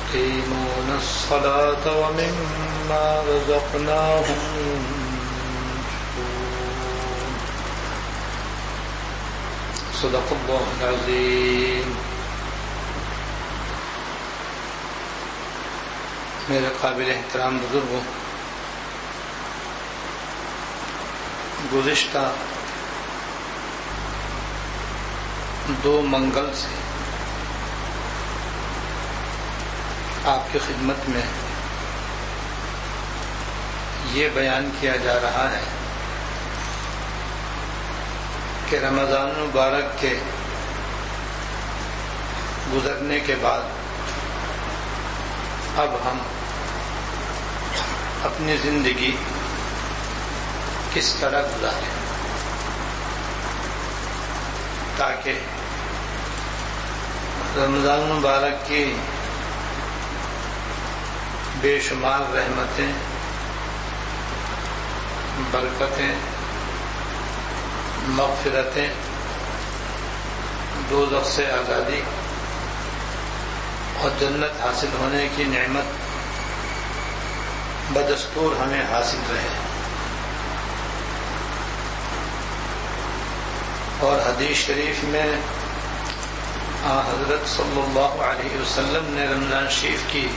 يقيمون الصلاة ومما رزقناهم ينفقون. صدق الله العظيم. میرے قابل احترام بزرگوں، گزشتہ 2 منگل سے آپ کی خدمت میں یہ بیان کیا جا رہا ہے کہ رمضان مبارک کے گزرنے کے بعد اب ہم اپنی زندگی کس طرح گزاریں تاکہ رمضان مبارک کی بے شمار رحمتیں، برکتیں، مغفرتیں، دوزخ سے آزادی اور جنت حاصل ہونے کی نعمت بدستور ہمیں حاصل رہے. اور حدیث شریف میں حضرت صلی اللہ علیہ وسلم نے رمضان شریف کی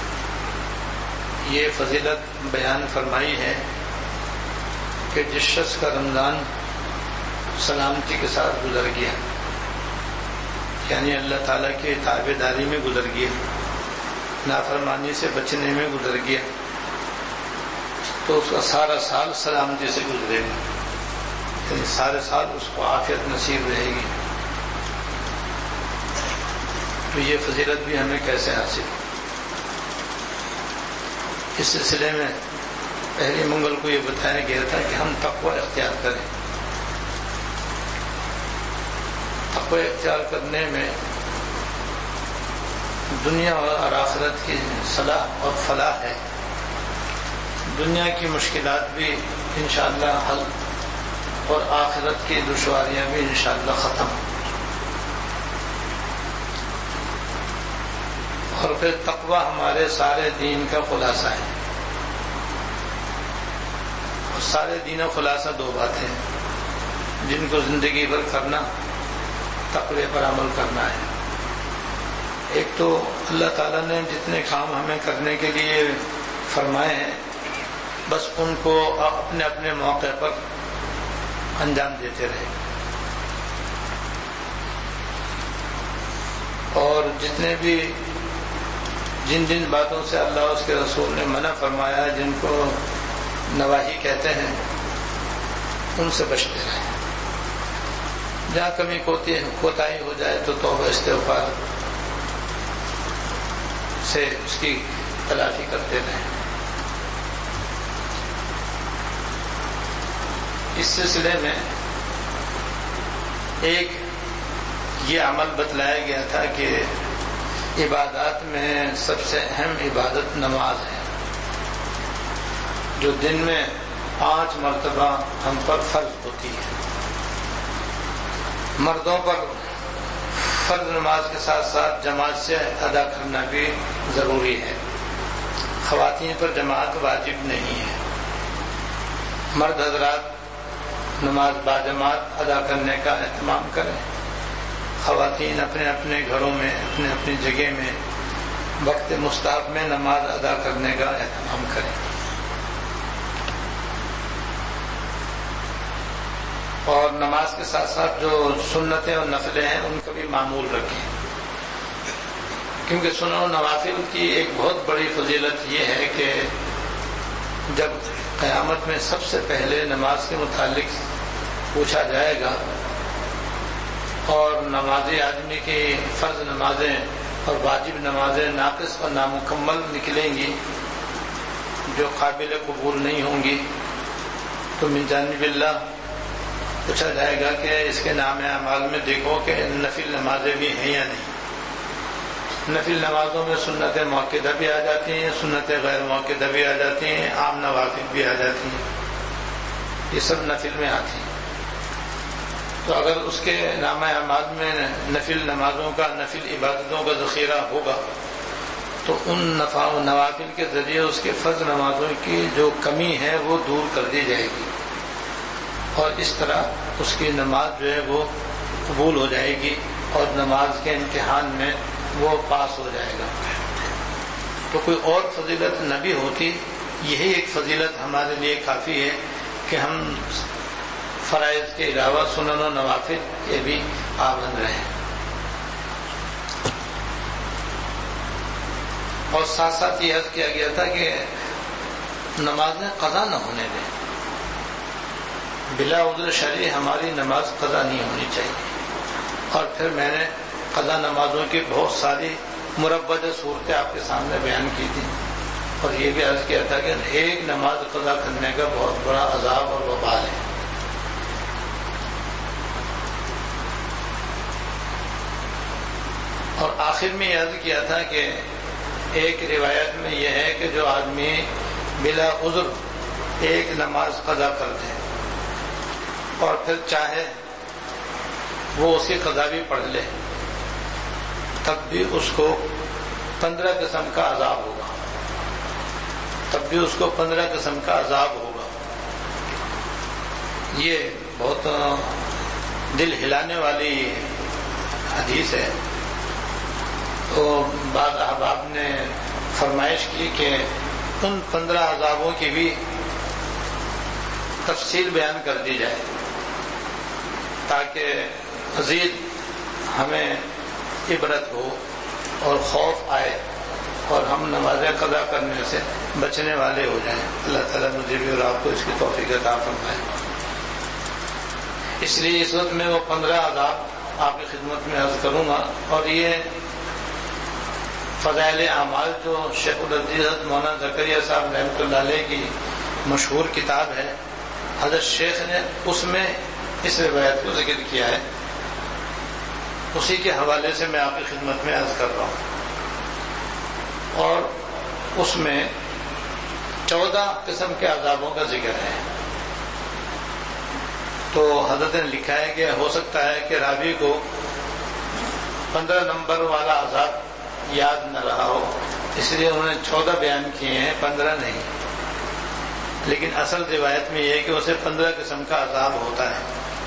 یہ فضیلت بیان فرمائی ہے کہ جس شخص کا رمضان سلامتی کے ساتھ گزر گیا، یعنی اللہ تعالیٰ کی تابع داری میں گزر گیا، نافرمانی سے بچنے میں گزر گیا، تو اس کا سارا سال سلامتی سے گزرے گا، یعنی سارے سال اس کو عافیت نصیب رہے گی. تو یہ فضیلت بھی ہمیں کیسے حاصل؟ اس سلسلے میں پہلی منگل کو یہ بتایا گیا تھا کہ ہم تقوی اختیار کریں. تقوی اختیار کرنے میں دنیا اور آخرت کی صلاح اور فلاح ہے. دنیا کی مشکلات بھی انشاءاللہ حل اور آخرت کی دشواریاں بھی انشاءاللہ ختم. اور پھر تقوی ہمارے سارے دین کا خلاصہ ہے. اور سارے دین و خلاصہ 2 باتیں ہیں جن کو زندگی بھر کرنا، تقوی پر عمل کرنا ہے. ایک تو اللہ تعالیٰ نے جتنے کام ہمیں کرنے کے لیے فرمائے ہیں بس ان کو اپنے اپنے موقع پر انجام دیتے رہے، اور جتنے بھی جن باتوں سے اللہ اس کے رسول نے منع فرمایا، جن کو نواہی کہتے ہیں، ان سے بچتے رہیں. جہاں کمی کوتاہی ہو جائے تو توبہ استغفار سے اس کی تلافی کرتے رہیں. اس سلسلے میں ایک یہ عمل بتلایا گیا تھا کہ عبادات میں سب سے اہم عبادت نماز ہے، جو دن میں 5 مرتبہ ہم پر فرض ہوتی ہے. مردوں پر فرض نماز کے ساتھ ساتھ جماعت سے ادا کرنا بھی ضروری ہے. خواتین پر جماعت واجب نہیں ہے. مرد حضرات نماز باجماعت ادا کرنے کا اہتمام کریں. خواتین اپنے اپنے گھروں میں اپنے اپنی جگہ میں وقت مستحب میں نماز ادا کرنے کا اہتمام کریں. اور نماز کے ساتھ ساتھ جو سنتیں اور نفلیں ہیں ان کا بھی معمول رکھیں، کیونکہ سنن و نوافل کی ایک بہت بڑی فضیلت یہ ہے کہ جب قیامت میں سب سے پہلے نماز کے متعلق پوچھا جائے گا اور نمازی آدمی کی فرض نمازیں اور واجب نمازیں ناقص اور نامکمل نکلیں گی، جو قابل قبول نہیں ہوں گی، تو من جانب اللہ پوچھا جائے گا کہ اس کے نام اعمال میں دیکھو کہ نفل نمازیں بھی ہیں یا نہیں. نفل نمازوں میں سنت موقدہ بھی آ جاتی ہیں، سنت غیر موقدہ بھی آ جاتی ہیں، عام نوافل بھی آ جاتی ہیں. یہ سب نفل میں آتی ہیں. تو اگر اس کے نامہ اعمال میں نفل نمازوں کا، نفل عبادتوں کا ذخیرہ ہوگا تو ان نوافل کے ذریعے اس کے فرض نمازوں کی جو کمی ہے وہ دور کر دی جائے گی، اور اس طرح اس کی نماز جو ہے وہ قبول ہو جائے گی اور نماز کے امتحان میں وہ پاس ہو جائے گا۔ تو کوئی اور فضیلت نہ بھی ہوتی، یہی ایک فضیلت ہمارے لیے کافی ہے کہ ہم فرائض کے علاوہ سنن و نوافل کے بھی پابند رہیں، اور ساتھ ساتھ یہ عرض کیا گیا تھا کہ نمازیں قضا نہ ہونے دیں، بلا عذر شرعی ہماری نماز قضا نہیں ہونی چاہیے۔ اور پھر میں نے قضا نمازوں کی بہت ساری مربع صورتیں آپ کے سامنے بیان کی تھی، اور یہ بھی عرض کیا تھا کہ ایک نماز قضا کرنے کا بہت بڑا عذاب اور وبال ہے۔ اور آخر میں یہ عرض کیا تھا کہ ایک روایت میں یہ ہے کہ جو آدمی بلا عذر ایک نماز قضا کر دے اور پھر چاہے وہ اس کی قضا بھی پڑھ لے، تب بھی اس کو 15 قسم کا عذاب ہوگا، تب بھی اس کو 15 قسم کا عذاب ہوگا۔ یہ بہت دل ہلانے والی حدیث ہے۔ تو بعض احباب نے فرمائش کی کہ ان 15 عذابوں کی بھی تفصیل بیان کر دی جائے تاکہ مزید ہمیں عبرت ہو اور خوف آئے اور ہم نماز قضا کرنے سے بچنے والے ہو جائیں۔ اللہ تعالیٰ مجھے بھی اور آپ کو اس کی توفیق عطا فرمائے۔ اس لیے اس وقت میں وہ 15 عذاب آپ کی خدمت میں عرض کروں گا، اور یہ فضائل اعمال جو شیخ العزیز مولانا زکریا صاحب رحمۃ اللہ علیہ کی مشہور کتاب ہے، حضرت شیخ نے اس میں اس روایت کو ذکر کیا ہے، اسی کے حوالے سے میں آپ کی خدمت میں عرض کر رہا ہوں۔ اور اس میں 14 قسم کے عذابوں کا ذکر ہے۔ تو حضرت نے لکھا ہے کہ ہو سکتا ہے کہ راوی کو 15 نمبر والا عذاب یاد نہ رہا ہو، اس لیے انہوں نے 14 بیان کیے ہیں، 15 نہیں، لیکن اصل روایت میں یہ ہے کہ اسے 15 قسم کا عذاب ہوتا ہے۔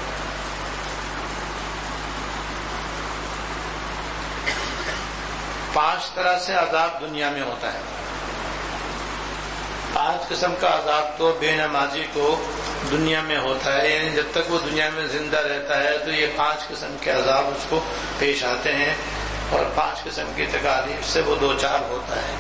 پانچ طرح سے عذاب دنیا میں ہوتا ہے۔ 5 قسم کا عذاب تو بے نمازی کو دنیا میں ہوتا ہے، یعنی جب تک وہ دنیا میں زندہ رہتا ہے تو یہ 5 قسم کے عذاب اس کو پیش آتے ہیں، اور 5 قسم کی تکالیف سے وہ دوچار ہوتا ہے۔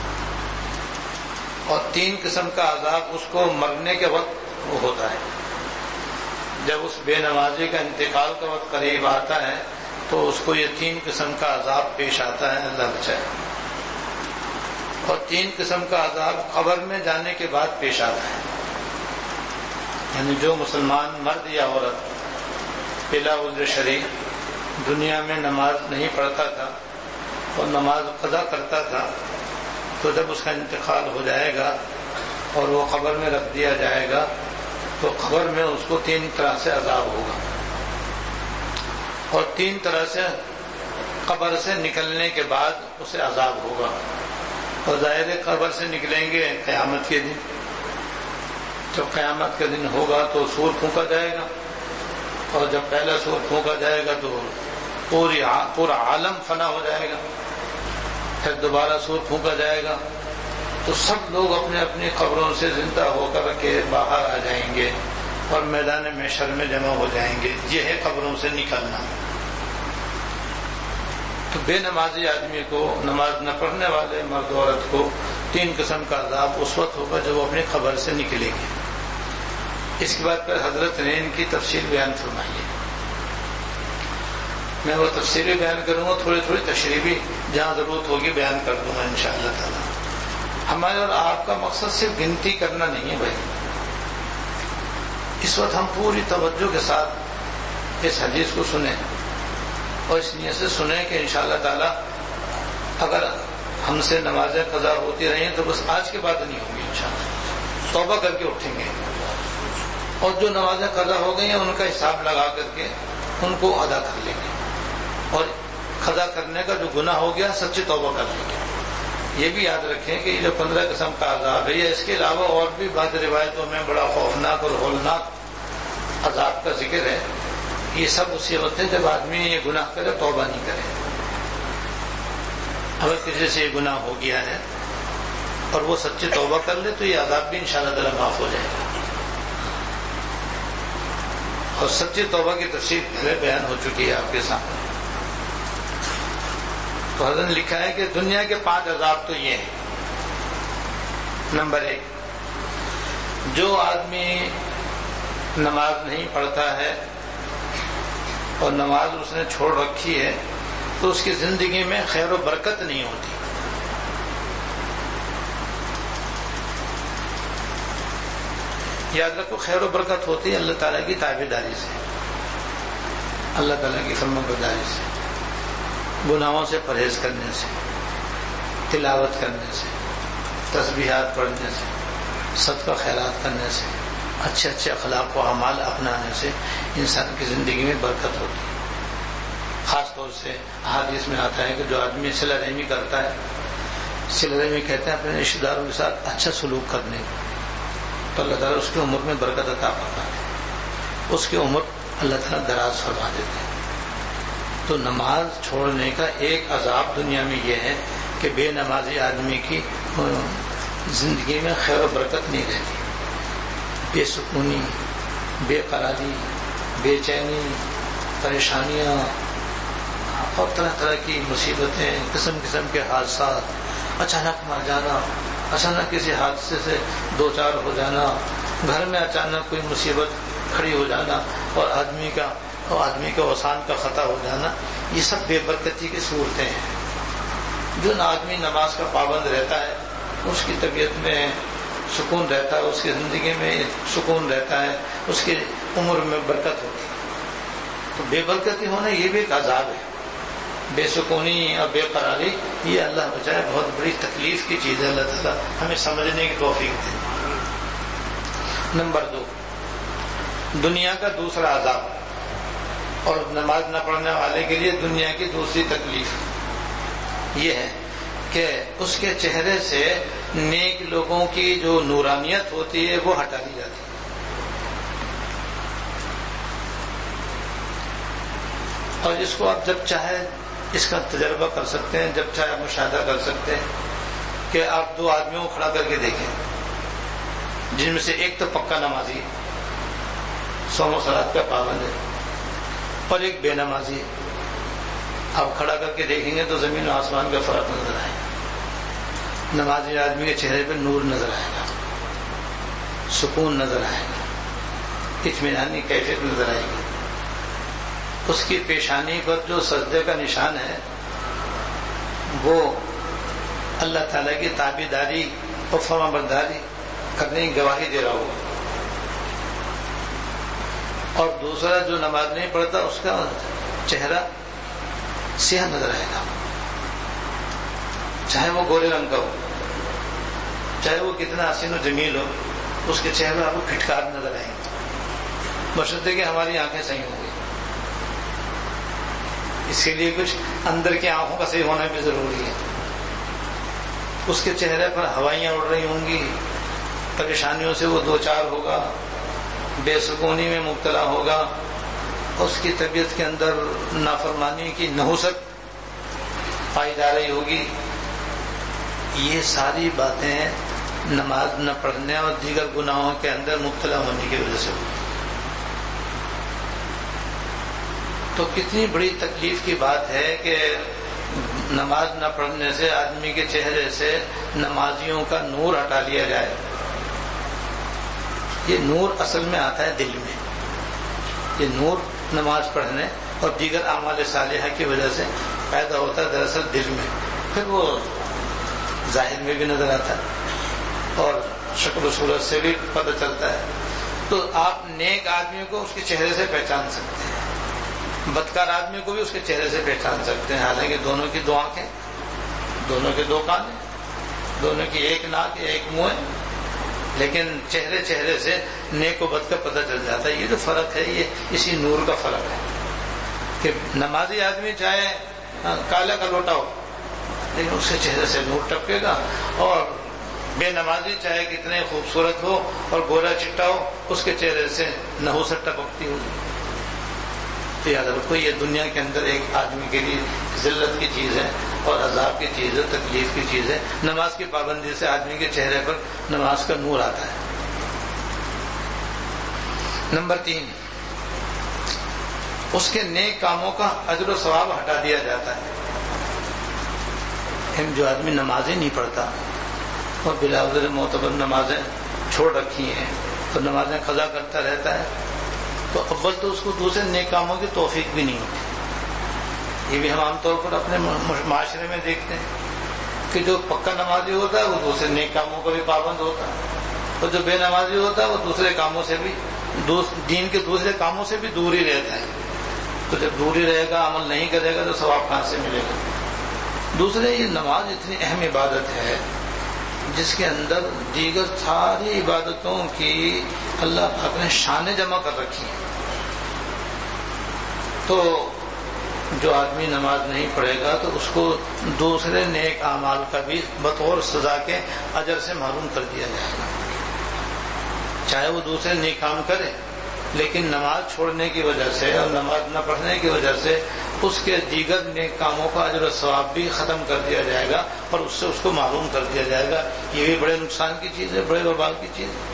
اور 3 قسم کا عذاب اس کو مرنے کے وقت وہ ہوتا ہے، جب اس بے نمازی کا انتقال کا وقت قریب آتا ہے تو اس کو یہ 3 قسم کا عذاب پیش آتا ہے، اللہ بچائے۔ اور 3 قسم کا عذاب قبر میں جانے کے بعد پیش آتا ہے، یعنی جو مسلمان مرد یا عورت بلا عذر شرعی دنیا میں نماز نہیں پڑھتا تھا اور نماز قضا کرتا تھا، تو جب اس کا انتقال ہو جائے گا اور وہ قبر میں رکھ دیا جائے گا تو قبر میں اس کو 3 طرح سے عذاب ہوگا، اور 3 طرح سے قبر سے نکلنے کے بعد اسے عذاب ہوگا۔ اور ظاہر قبر سے نکلیں گے قیامت کے دن، جب قیامت کا دن ہوگا تو سور پھونکا جائے گا، اور جب پہلا سور پھونکا جائے گا تو پورا عالم فنا ہو جائے گا، پھر دوبارہ سور پھونکا جائے گا تو سب لوگ اپنے اپنی قبروں سے زندہ ہو کر کے باہر آ جائیں گے اور میدان محشر میں جمع ہو جائیں گے۔ یہ ہے قبروں سے نکلنا۔ تو بے نمازی آدمی کو، نماز نہ پڑھنے والے مرد عورت کو 3 قسم کا عذاب اس وقت ہوگا جب وہ اپنی قبر سے نکلیں گے۔ اس کے بعد پھر حضرت نے ان کی تفصیل بیان فرمائی ہے، میں وہ تفصیل بھی بیان کروں گا، تھوڑی تھوڑی تشریح بھی جہاں ضرورت ہوگی بیان کر دوں گا انشاءاللہ تعالی۔ ہمارے اور آپ کا مقصد صرف گنتی کرنا نہیں ہے بھائی، اس وقت ہم پوری توجہ کے ساتھ اس حدیث کو سنیں اور اس نیت سے سنیں کہ انشاءاللہ تعالی اگر ہم سے نمازیں قضا ہوتی رہی ہیں تو بس آج کے بعد نہیں ہوگی، انشاءاللہ توبہ کر کے اٹھیں گے، اور جو نمازیں قضا ہو گئی ہیں ان کا حساب لگا کر کے ان کو ادا کر لیں گے، اور قضا کرنے کا جو گناہ ہو گیا سچی توبہ کر لیں گے۔ یہ بھی یاد رکھیں کہ یہ جو 15 قسم کا عذاب ہے، اس کے علاوہ اور بھی بعض روایتوں میں بڑا خوفناک اور ہولناک عذاب کا ذکر ہے. یہ سب اسی وقت ہے جب آدمی یہ گناہ کرے، توبہ نہیں کرے. اگر کسی سے یہ گناہ ہو گیا ہے اور وہ سچی توبہ کر لے تو یہ عذاب بھی انشاءاللہ تعالی معاف ہو جائے گا. اور سچی توبہ کی تفصیل پہلے بیان ہو چکی ہے آپ کے سامنے. تو حضرت نے لکھا ہے کہ دنیا کے 5 عذاب تو یہ ہیں. نمبر 1، جو آدمی نماز نہیں پڑھتا ہے اور نماز اس نے چھوڑ رکھی ہے تو اس کی زندگی میں خیر و برکت نہیں ہوتی. یاد رکھو، خیر و برکت ہوتی ہے اللہ تعالیٰ کی تابعداری سے، اللہ تعالیٰ کی فرمانبرداری سے، گناہوں سے پرہیز کرنے سے، تلاوت کرنے سے، تسبیحات پڑھنے سے، صدقہ خیرات کرنے سے، اچھے اچھے اخلاق و اعمال اپنانے سے انسان کی زندگی میں برکت ہوتی ہے. خاص طور سے احادیث میں آتا ہے کہ جو آدمی صلہ رحمی کرتا ہے، صلہ رحمی کہتے ہیں اپنے رشتہ داروں کے ساتھ اچھا سلوک کرنے کو، تو اللہ تعالیٰ اس کی عمر میں برکت عطا فرماتے ہیں، اس کی عمر اللہ تعالیٰ دراز فرما دیتے ہیں. تو نماز چھوڑنے کا ایک عذاب دنیا میں یہ ہے کہ بے نمازی آدمی کی زندگی میں خیر و برکت نہیں رہتی. بے سکونی، بے قراری، بے چینی، پریشانیاں اور طرح طرح کی مصیبتیں، قسم قسم کے حادثات، اچانک مر جانا، اچانک کسی حادثے سے 2-4 ہو جانا، گھر میں اچانک کوئی مصیبت کھڑی ہو جانا اور آدمی کا اوسان کا خطا ہو جانا، یہ سب بے برکتی کی صورتیں ہیں. جو آدمی نماز کا پابند رہتا ہے اس کی طبیعت میں سکون رہتا ہے، اس کی زندگی میں سکون رہتا ہے، اس کی عمر میں برکت ہوتی ہے. تو بے برکتی ہونا یہ بھی ایک عذاب ہے. بے سکونی اور بے قراری یہ اللہ بچائے بہت بڑی تکلیف کی چیز ہے. اللہ تعالیٰ ہمیں سمجھنے کی توفیق دے. نمبر 2، دنیا کا دوسرا عذاب اور نماز نہ پڑھنے والے کے لیے دنیا کی دوسری تکلیف یہ ہے کہ اس کے چہرے سے نیک لوگوں کی جو نورانیت ہوتی ہے وہ ہٹا دی جاتی ہے. اور اس کو آپ جب چاہے اس کا تجربہ کر سکتے ہیں، جب چاہے مشاہدہ کر سکتے ہیں کہ آپ 2 آدمیوں کو کھڑا کر کے دیکھیں جن میں سے ایک تو پکا نمازی ہے، 100 صلوات کا پابند ہے، اور ایک بے نمازی ہے. آپ کھڑا کر کے دیکھیں گے تو زمین و آسمان کا فرق نظر آئے گا. نمازی آدمی کے چہرے پہ نور نظر آئے گا، سکون نظر آئے گا، اطمینانی کیفیت نظر آئے گی. اس کی پیشانی پر جو سجدے کا نشان ہے وہ اللہ تعالیٰ کی تابعداری اور فرمانبرداری کرنے کی گواہی دے رہا ہوگا. اور دوسرا جو نماز نہیں پڑھتا اس کا چہرہ سیاہ نظر آئے گا، چاہے وہ گورے رنگ کا ہو، چاہے وہ کتنا حسین و جمیل ہو، اس کے چہرے آپ کو پھٹکار نظر آئیں گے، بشرطے کہ ہماری آنکھیں صحیح ہوں گی. اس کے لیے کچھ اندر کی آنکھوں کا صحیح ہونا بھی ضروری ہے. اس کے چہرے پر ہوائیاں اڑ رہی ہوں گی، پریشانیوں سے وہ 2-4 ہوگا، بے سکونی میں مبتلا ہوگا، اس کی طبیعت کے اندر نافرمانی کی نحوست پائی جا رہی ہوگی. یہ ساری باتیں نماز نہ پڑھنے اور دیگر گناہوں کے اندر مبتلا ہونے کی وجہ سے ہوگی. تو کتنی بڑی تکلیف کی بات ہے کہ نماز نہ پڑھنے سے آدمی کے چہرے سے نمازیوں کا نور ہٹا لیا جائے. یہ نور اصل میں آتا ہے دل میں. یہ نور نماز پڑھنے اور دیگر اعمال صالحہ کی وجہ سے پیدا ہوتا ہے دراصل دل میں، پھر وہ ظاہر میں بھی نظر آتا ہے اور شکل و صورت سے بھی پتہ چلتا ہے. تو آپ نیک آدمی کو اس کے چہرے سے پہچان سکتے ہیں، بدکار آدمی کو بھی اس کے چہرے سے پہچان سکتے ہیں. حالانکہ دونوں کی 2 آنکھیں، دونوں کے 2 کان ہیں، دونوں کی 1 ناک 1 منہ ہے، لیکن چہرے سے نیک و بد کا پتہ چل جاتا ہے. یہ جو فرق ہے یہ اسی نور کا فرق ہے کہ نمازی آدمی چاہے کالا کا لوٹا ہو لیکن اس کے چہرے سے نور ٹپکے گا. اور بے نمازی چاہے کتنے خوبصورت ہو اور گورا چٹا ہو, اس کے چہرے سے نحوست ٹپکتی ہوگی. تو یاد رکھو یہ دنیا کے اندر ایک آدمی کے لیے ذلت کی چیز ہے اور عذاب کی چیز ہے, تکلیف کی چیز ہے. نماز کی پابندی سے آدمی کے چہرے پر نماز کا نور آتا ہے. نمبر 3, اس کے نیک کاموں کا اجر و ثواب ہٹا دیا جاتا ہے. جو آدمی نمازیں نہیں پڑھتا اور بلا عذر معتبر نمازیں چھوڑ رکھی ہیں تو نمازیں قضا کرتا رہتا ہے, تو اول تو اس کو دوسرے نیک کاموں کی توفیق بھی نہیں ہوتی. یہ بھی ہم عام طور پر اپنے معاشرے میں دیکھتے ہیں کہ جو پکا نمازی ہوتا ہے وہ دوسرے نیک کاموں کا بھی پابند ہوتا ہے, اور جو بے نمازی ہوتا ہے وہ دوسرے کاموں سے بھی, دین کے دوسرے کاموں سے بھی دور ہی رہتا ہے. تو جب دور ہی رہے گا, عمل نہیں کرے گا, تو ثواب کہاں سے ملے گا؟ دوسرے, یہ نماز اتنی اہم عبادت ہے جس کے اندر دیگر ساری عبادتوں کی اللہ پاک نے شانیں جمع کر رکھی ہیں. تو جو آدمی نماز نہیں پڑھے گا تو اس کو دوسرے نیک اعمال کا بھی بطور سزا کے اجر سے محروم کر دیا جائے گا. چاہے وہ دوسرے نیک کام کرے, لیکن نماز چھوڑنے کی وجہ سے اور نماز نہ پڑھنے کی وجہ سے اس کے دیگر نیک کاموں کا اجر و ثواب بھی ختم کر دیا جائے گا اور اس سے اس کو معلوم کر دیا جائے گا. یہ بھی بڑے نقصان کی چیز ہے, بڑے وبال کی چیز ہے.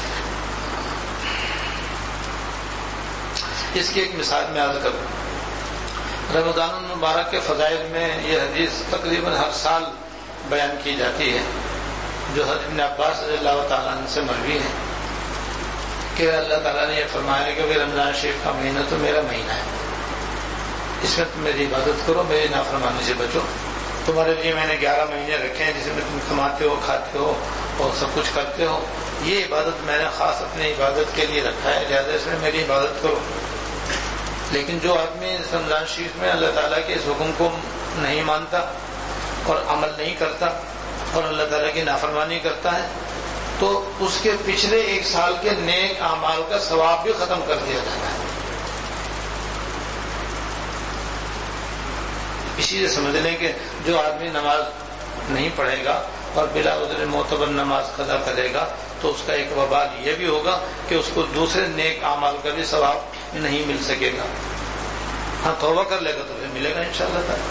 اس کی ایک مثال میں عرض کروں. رمضان المبارک کے فضائل میں یہ حدیث تقریباً ہر سال بیان کی جاتی ہے, جو حضرت ابن عباس رضی اللہ تعالیٰ عنہ سے مروی ہے کہ اللہ تعالیٰ نے یہ فرمایا کہ رمضان شریف کا مہینہ تو میرا مہینہ ہے, اس میں تم میری عبادت کرو, میری نافرمانی سے بچو. تمہارے لیے میں نے 11 مہینے رکھے ہیں جس میں تم کماتے ہو, کھاتے ہو اور سب کچھ کرتے ہو. یہ عبادت میں نے خاص اپنی عبادت کے لیے رکھا ہے, لہٰذا اس میں میری عبادت کرو. لیکن جو آدمی رمضان شریف میں اللہ تعالیٰ کے اس حکم کو نہیں مانتا اور عمل نہیں کرتا اور اللہ تعالیٰ کی نافرمانی کرتا ہے, تو اس کے پچھلے 1 سال کے نیک اعمال کا ثواب بھی ختم کر دیا جاتا ہے. اسی سے سمجھ لیں کہ جو آدمی نماز نہیں پڑھے گا اور بلا عذر معتبر نماز قضا کرے گا تو اس کا ایک وبال یہ بھی ہوگا کہ اس کو دوسرے نیک اعمال کا بھی ثواب نہیں مل سکے گا. ہاں, توبہ کر لے گا تو پھر ملے گا انشاءاللہ تعالی.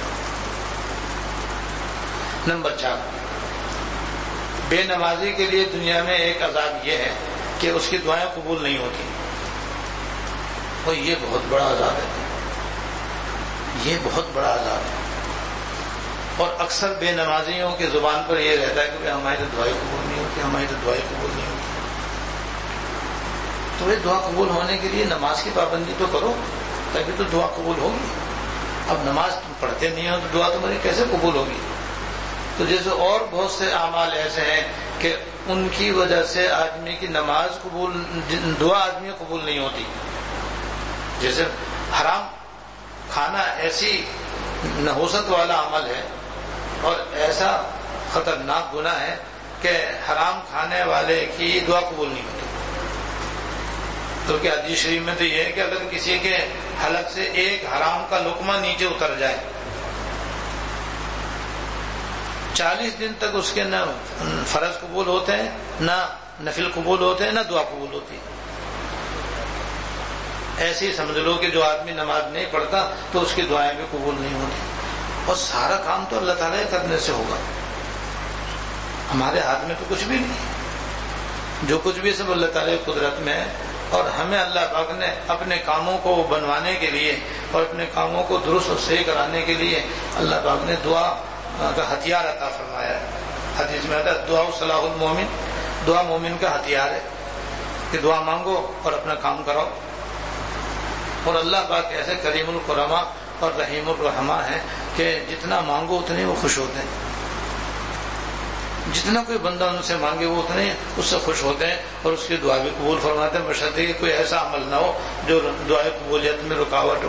نمبر 4, بے نمازی کے لیے دنیا میں ایک عذاب یہ ہے کہ اس کی دعائیں قبول نہیں ہوتی, اور یہ بہت بڑا عذاب ہے, یہ بہت بڑا عذاب ہے. اور اکثر بے نمازیوں کی زبان پر یہ رہتا ہے کہ ہماری تو دعائیں قبول نہیں ہوتی, ہماری تو دعائیں قبول نہیں ہوتی. تو یہ دعا قبول ہونے کے لیے نماز کی پابندی تو کرو, تبھی تو دعا قبول ہوگی. اب نماز تم پڑھتے نہیں ہو تو دعا تمہاری کیسے قبول ہوگی؟ تو جیسے اور بہت سے اعمال ایسے ہیں کہ ان کی وجہ سے آدمی کی نماز قبول, دعا آدمی قبول نہیں ہوتی. جیسے حرام کھانا ایسی نحوست والا عمل ہے اور ایسا خطرناک گناہ ہے کہ حرام کھانے والے کی دعا قبول نہیں ہوتی. تو کیا حدیث شریف میں تو یہ ہے کہ اگر کسی کے حلق سے ایک حرام کا لقمہ نیچے اتر جائے 40 دن تک اس کے نہ فرض قبول ہوتے ہیں, نہ نفل قبول ہوتے ہیں, نہ دعا قبول ہوتی. ایسے ہی سمجھ لو کہ جو آدمی نماز نہیں پڑھتا تو اس کی دعائیں بھی قبول نہیں ہوتی. اور سارا کام تو اللہ تعالیٰ کرنے سے ہوگا, ہمارے ہاتھ میں تو کچھ بھی نہیں. جو کچھ بھی سب اللہ تعالیٰ کی قدرت میں ہے, اور ہمیں اللہ پاک نے اپنے کاموں کو بنوانے کے لیے اور اپنے کاموں کو درست اور صحیح کرانے کے لیے اللہ پاک نے دعا کا ہتھیار عطا فرمایا ہے. حدیث میں آتا ہے دعا صلاح المومن, دعا مومن کا ہتھیار ہے کہ دعا مانگو اور اپنا کام کراؤ. اور اللہ پاک ایسے کریم الکرما اور رحیم الرحمٰ ہے کہ جتنا مانگو اتنے وہ خوش ہوتے ہیں. جتنا کوئی بندہ ان سے مانگے وہ اتنے اس سے خوش ہوتے ہیں اور اس کی دعا بھی قبول فرماتے ہیں, بشرطے کہ کوئی ایسا عمل نہ ہو جو دعائے قبولیت میں رکاوٹ ہو.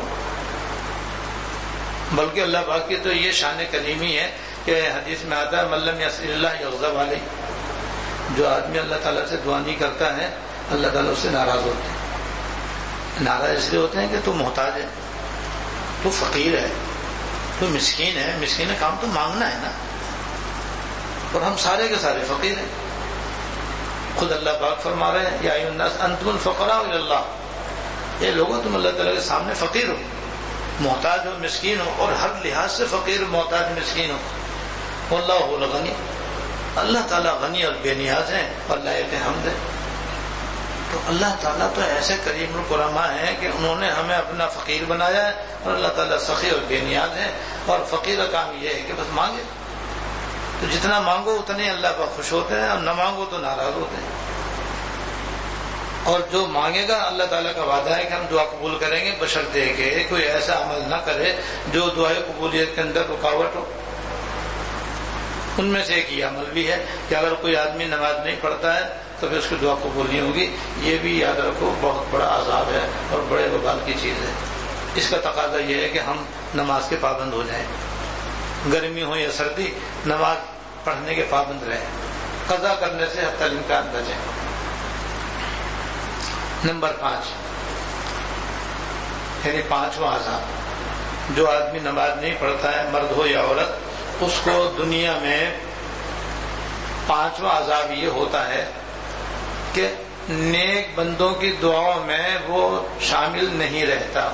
بلکہ اللہ پاک کی تو یہ شان کریمی ہے کہ حدیث میں آتا ہے من لم یسأل اللہ یغضب علیہ, جو آدمی اللہ تعالیٰ سے دعا نہیں کرتا ہے اللہ تعالیٰ اس سے ناراض ہوتے ہیں. ناراض اس لیے ہوتے ہیں کہ تو محتاج ہے, تو فقیر ہے, تو مسکین ہے، مسکین کا کام تو مانگنا ہے نا، اور ہم سارے کے سارے فقیر ہیں. خود اللہ پاک فرما رہے ہیں یا ایھا الناس انتم الفقراء الی اللہ، یہ لوگوں تم اللہ تعالیٰ کے سامنے فقیر ہو، محتاج ہو، مسکین ہو، اور ہر لحاظ سے فقیر، محتاج، مسکین ہو. واللہ هو الغنی، اللہ تعالیٰ غنی اور بے نیاز ہیں، اور لائق حمد ہے. تو اللہ تعالیٰ تو ایسے کریم الکرما ہیں کہ انہوں نے ہمیں اپنا فقیر بنایا ہے، اور اللہ تعالیٰ سخی اور بے نیاز ہیں. اور فقیر کا کام یہ ہے کہ بس مانگے، تو جتنا مانگو اتنے اللہ پر خوش ہوتے ہیں، اور نہ مانگو تو ناراض ہوتے ہیں. اور جو مانگے گا اللہ تعالیٰ کا وعدہ ہے کہ ہم دعا قبول کریں گے، بشرطے کہ کوئی ایسا عمل نہ کرے جو دعائے قبولیت کے اندر رکاوٹ ہو. ان میں سے ایک یہ عمل بھی ہے کہ اگر کوئی آدمی نماز نہیں پڑھتا ہے تو پھر اس کی دعا قبول نہیں ہوگی. یہ بھی یاد رکھو بہت بڑا عذاب ہے اور بڑے وبال کی چیز ہے. اس کا تقاضا یہ ہے کہ ہم نماز کے پابند ہو جائیں، گرمی ہو یا سردی نماز پڑھنے کے پابند رہیں، قضا کرنے سے حتی الامکان بچیں. نمبر 5 یعنی 5واں عذاب، جو آدمی نماز نہیں پڑھتا ہے، مرد ہو یا عورت، اس کو دنیا میں 5واں عذاب یہ ہوتا ہے کہ نیک بندوں کی دعاؤں میں وہ شامل نہیں رہتا.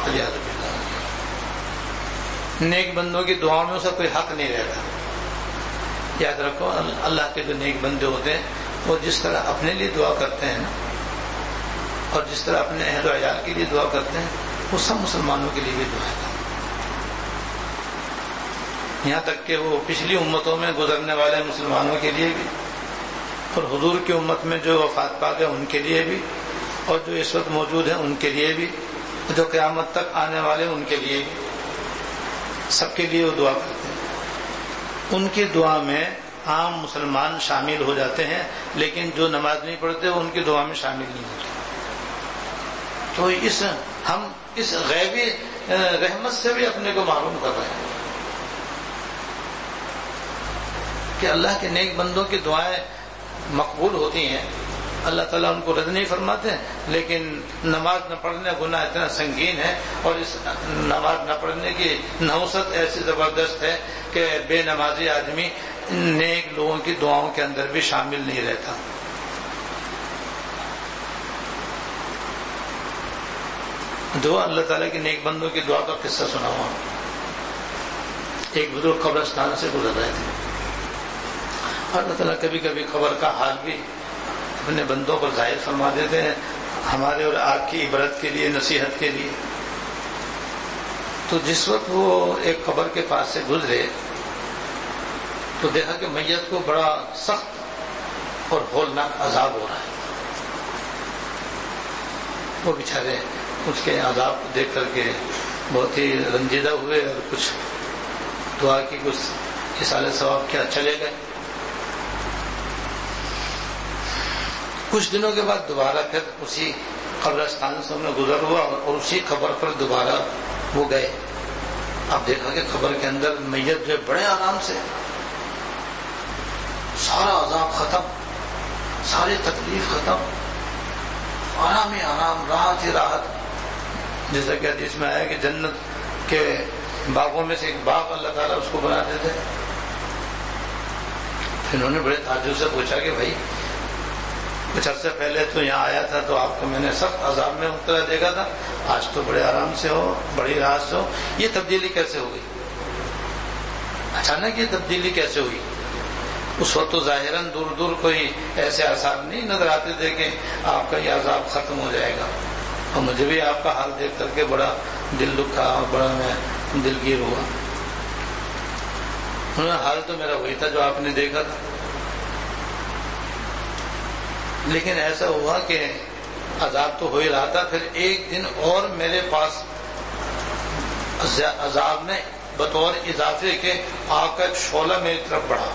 نیک بندوں کی دعاؤں میں اس کا کوئی حق نہیں رہتا. یاد رکھو اللہ کے جو نیک بندے ہوتے ہیں وہ جس طرح اپنے لیے دعا کرتے ہیں نا، اور جس طرح اپنے اہل و عیال کے لیے دعا کرتے ہیں، وہ سب مسلمانوں کے لیے بھی دعا کرتے ہیں. یہاں تک کہ وہ پچھلی امتوں میں گزرنے والے مسلمانوں کے لیے بھی، اور حضور کی امت میں جو وفات پا گئے ان کے لیے بھی، اور جو اس وقت موجود ہیں ان کے لیے بھی، جو قیامت تک آنے والے ان کے لیے بھی، سب کے لیے وہ دعا کرتے ہیں. ان کی دعا میں عام مسلمان شامل ہو جاتے ہیں، لیکن جو نماز نہیں پڑھتے وہ ان کی دعا میں شامل نہیں ہوتے. تو ہم اس غیبی رحمت سے بھی اپنے کو معلوم کر رہے ہیں کہ اللہ کے نیک بندوں کی دعائیں مقبول ہوتی ہیں. اللہ تعالیٰ ان کو رد نہیں فرماتے، لیکن نماز نہ پڑھنے گناہ اتنا سنگین ہے، اور اس نماز نہ پڑھنے کی نحوست ایسی زبردست ہے کہ بے نمازی آدمی نیک لوگوں کی دعاؤں کے اندر بھی شامل نہیں رہتا. دعا اللہ تعالیٰ کی نیک بندوں کی دعا کا قصہ سنا ہوا. ایک بزرگ قبرستان سے گزر رہے تھے، اور اللہ تعالیٰ کبھی کبھی قبر کا حال بھی اپنے بندوں پر ظاہر فرما دیتے ہیں، ہمارے اور آپ کی عبرت کے لیے، نصیحت کے لیے. تو جس وقت وہ ایک قبر کے پاس سے گزرے تو دیکھا کہ میت کو بڑا سخت اور ہولناک عذاب ہو رہا ہے. وہ بیچارے اس کے عذاب کو دیکھ کر کے بہت ہی رنجیدہ ہوئے، اور کچھ دعا کی، کچھ اصالہ ثواب کیا، چلے گئے. کچھ دنوں کے بعد دوبارہ پھر اسی قبرستان سے انہیں گزر ہوا، اور اسی قبر پر دوبارہ وہ گئے. اب دیکھا کہ قبر کے اندر میت جو بڑے آرام سے، سارا عذاب ختم، ساری تکلیف ختم، آرام ہی آرام، راحت ہی راحت. جیسا کہ حدیث میں آیا کہ جنت کے باغوں میں سے ایک باغ اللہ تعالیٰ اس کو بنا دیتے. انہوں نے بڑے تعجب سے پوچھا کہ بھائی کچھ عرصے پہلے تو یہاں آیا تھا تو آپ کو میں نے سخت عذاب میں مبتلا دیکھا تھا، آج تو بڑے آرام سے ہو، بڑی راحت سے ہو، یہ تبدیلی کیسے ہو گئی؟ اچانک یہ تبدیلی کیسے ہوئی؟ اس وقت تو ظاہراً دور دور کوئی ایسے آثار نہیں نظر آتے تھے کہ آپ کا یہ عذاب ختم ہو جائے گا. اور مجھے بھی آپ کا حال دیکھ کر کے بڑا دل دکھا اور بڑا میں دلگیر ہوا. حال تو میرا وہی تھا جو آپ نے دیکھا تھا، لیکن ایسا ہوا کہ عذاب تو ہو ہی رہا تھا، پھر ایک دن اور میرے پاس عذاب نے بطور اضافے کے آگ کا ایک شعلہ میری طرف بڑھا،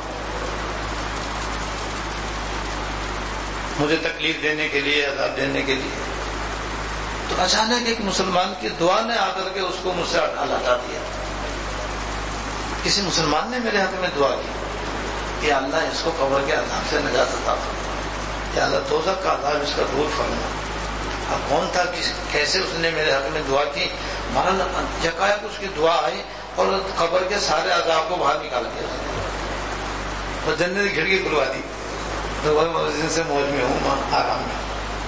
مجھے تکلیف دینے کے لیے، عذاب دینے کے لیے. تو اچانک ایک مسلمان کی دعا نے آ کر کے اس کو مجھ سے ہٹا دیا. کسی مسلمان نے میرے حق میں دعا کی کہ اللہ اس کو قبر کے عذاب سے نجات عطا فرما، یا اللہ دوزخ کا عذاب اس کا دور فرما. اب کون تھا، کیسے اس نے میرے حق میں دعا کی؟ یکایک اس کی دعا آئی اور قبر کے سارے عذاب کو باہر نکال دیا اور جنت کی کھڑکی کھلوا دی تو وہ جن سے موج میں ہوں آرام میں.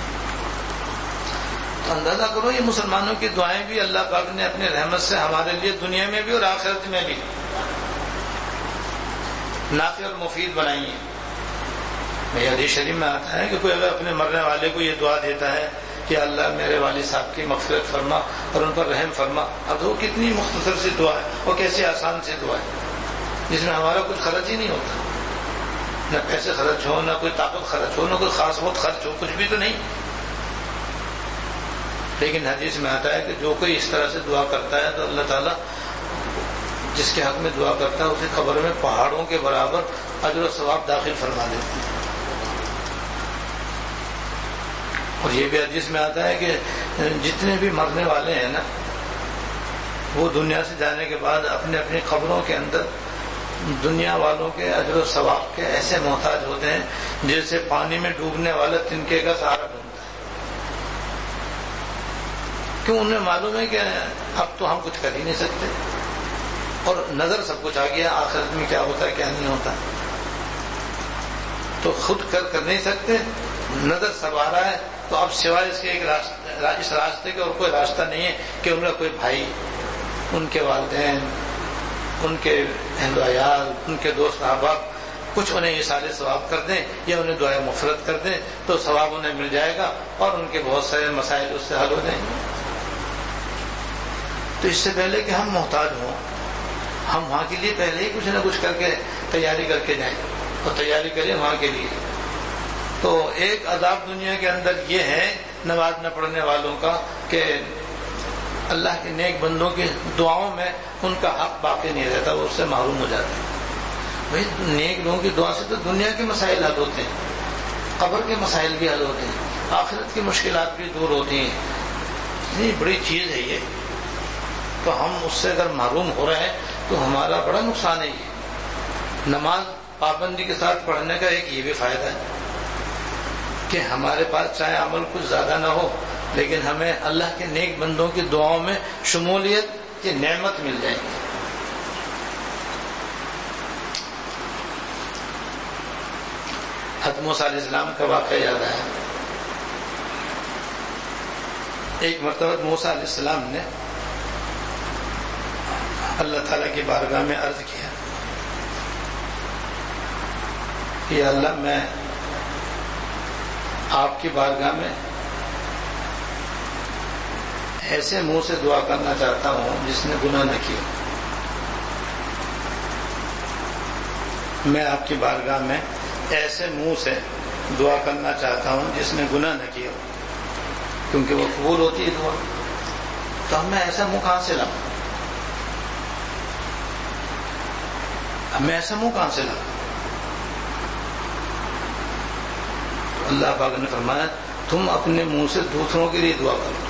تو اندازہ کرو یہ مسلمانوں کی دعائیں بھی اللہ پاک نے اپنے رحمت سے ہمارے لیے دنیا میں بھی اور آخرت میں بھی نافع اور مفید بنائی ہیں. حدیث شریف میں آتا ہے کہ کوئی اگر اپنے مرنے والے کو یہ دعا دیتا ہے کہ اللہ میرے والد صاحب کی مغفرت فرما اور ان پر رحم فرما. اب وہ کتنی مختصر سی دعا ہے اور کیسی آسان سی دعا ہے جس میں ہمارا کچھ خرچ ہی نہیں ہوتا, نہ پیسے خرچ ہو, نہ کوئی طاقت خرچ ہو, نہ کوئی خاص بہت خرچ ہو, کچھ بھی تو نہیں. لیکن حدیث میں آتا ہے کہ جو کوئی اس طرح سے دعا کرتا ہے تو اللہ تعالیٰ جس کے حق میں دعا کرتا ہے اسے قبر میں پہاڑوں کے برابر اجر و ثواب داخل فرما دیتے ہیں. اور یہ بھی حدیث میں آتا ہے کہ جتنے بھی مرنے والے ہیں نا وہ دنیا سے جانے کے بعد اپنے اپنی قبروں کے اندر دنیا والوں کے اجر و ثواب کے ایسے محتاج ہوتے ہیں جیسے پانی میں ڈوبنے والا تنکے کا سہارا ڈھونڈتا ہے. کیوں؟ انہیں معلوم ہے کہ اب تو ہم کچھ کر ہی نہیں سکتے اور نظر سب کچھ آ گیا آخرت میں کیا ہوتا ہے کیا نہیں ہوتا, تو خود کر نہیں سکتے, نظر سب آ رہا ہے. تو اب سوائے اس کے اس راستے کا اور کوئی راستہ نہیں ہے کہ ان کا کوئی بھائی, ان کے والدین, ان کے اہل و عیال, ان کے دوست احباب کچھ انہیں ایصال ثواب کر دیں یا انہیں دعائے مغفرت کر دیں تو ثواب انہیں مل جائے گا اور ان کے بہت سارے مسائل اس سے حل ہو جائیں گے. تو اس سے پہلے کہ ہم محتاج ہوں ہم وہاں کے لیے پہلے ہی کچھ نہ کچھ کر کے تیاری کر کے جائیں اور تیاری کریں وہاں کے لیے. تو ایک عذاب دنیا کے اندر یہ ہے نماز نہ پڑھنے والوں کا کہ اللہ کے نیک بندوں کی دعاؤں میں ان کا حق باقی نہیں رہتا, وہ اس سے محروم ہو جاتے ہیں. بھائی نیک لوگوں کی دعا سے تو دنیا کے مسائل حل ہوتے ہیں, قبر کے مسائل بھی حل ہوتے ہیں, آخرت کی مشکلات بھی دور ہوتی ہیں. اتنی بڑی چیز ہے یہ, تو ہم اس سے اگر محروم ہو رہے ہیں تو ہمارا بڑا نقصان ہے. یہ نماز پابندی کے ساتھ پڑھنے کا ایک یہ بھی فائدہ ہے کہ ہمارے پاس چاہے عمل کچھ زیادہ نہ ہو لیکن ہمیں اللہ کے نیک بندوں کی دعاؤں میں شمولیت کی نعمت مل جائے گی. حضرت موسیٰ علیہ السلام کا واقعہ یاد آیا. ایک مرتبہ موسیٰ علیہ السلام نے اللہ تعالیٰ کی بارگاہ میں عرض کیا کہ اللہ میں آپ کی بارگاہ میں ایسے منہ سے دعا کرنا چاہتا ہوں جس نے گناہ نہ کیا. میں آپ کی بارگاہ میں ایسے منہ سے دعا کرنا چاہتا ہوں جس نے گناہ نہ کیا, کیونکہ وہ قبول ہوتی ہے دعا. تو ہم میں ایسا منہ کہاں سے لاؤں, ہمیں ایسا منہ کہاں سے لاؤں. اللہ پاک نے فرمایا تم اپنے منہ سے دوسروں کے لیے دعا کرو.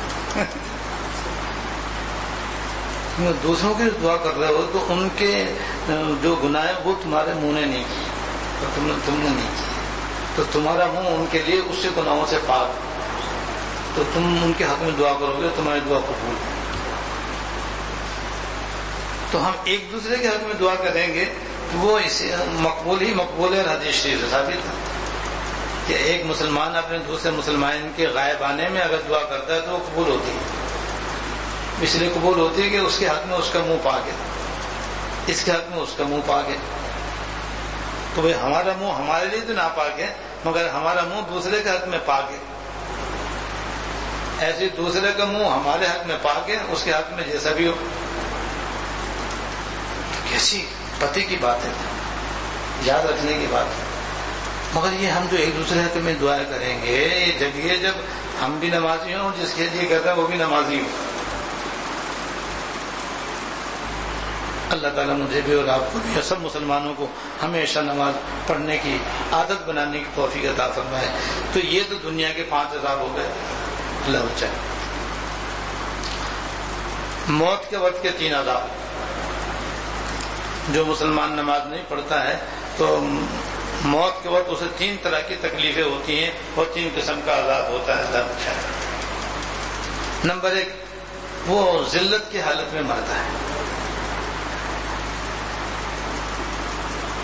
تم دوسروں کے لیے دعا کر رہے ہو تو ان کے جو گناہ ہیں وہ تمہارے منہ نے نہیں کیے تو تم نے نہیں کیے, تو تمہارا منہ ان کے لیے اس سے گناہوں سے پاک, تو تم ان کے حق میں دعا کرو گے تمہاری دعا قبول. تو ہم ایک دوسرے کے حق میں دعا کریں گے وہ اسے مقبول ہی مقبول ہے. حدیث شریف سے ثابت ہے کہ ایک مسلمان اپنے دوسرے مسلمان کے غائب آنے میں اگر دعا کرتا ہے تو وہ قبول ہوتی ہے. اس لیے قبول ہوتی ہے کہ اس کے حق میں اس کا منہ پاک ہے, اس کے حق میں اس کا منہ پاک ہے. تو بھائی ہمارا منہ ہمارے لیے تو ناپاک ہے مگر ہمارا منہ دوسرے کے حق میں پاک ہے. ایسے دوسرے کا منہ ہمارے حق میں پاک ہے, اس کے حق میں جیسا بھی ہو. کیسی پتے کی بات ہے, یاد رکھنے کی بات ہے. مگر یہ ہم جو ایک دوسرے حق میں دعائیں کریں گے یہ جب ہم بھی نمازی ہوں اور جس کے لیے کرتا ہے وہ بھی نمازی ہوں. اللہ تعالیٰ مجھے بھی اور آپ کو بھی سب مسلمانوں کو ہمیشہ نماز پڑھنے کی عادت بنانے کی توفیق عطا فرمائے. تو یہ تو دنیا کے 5 عذاب ہو گئے. اللہ بچائے. موت کے وقت کے 3 عذاب. جو مسلمان نماز نہیں پڑھتا ہے تو موت کے وقت اسے 3 طرح کی تکلیفیں ہوتی ہیں اور 3 قسم کا عذاب ہوتا ہے. اللہ بچائے. نمبر 1 وہ ذلت کی حالت میں مرتا ہے.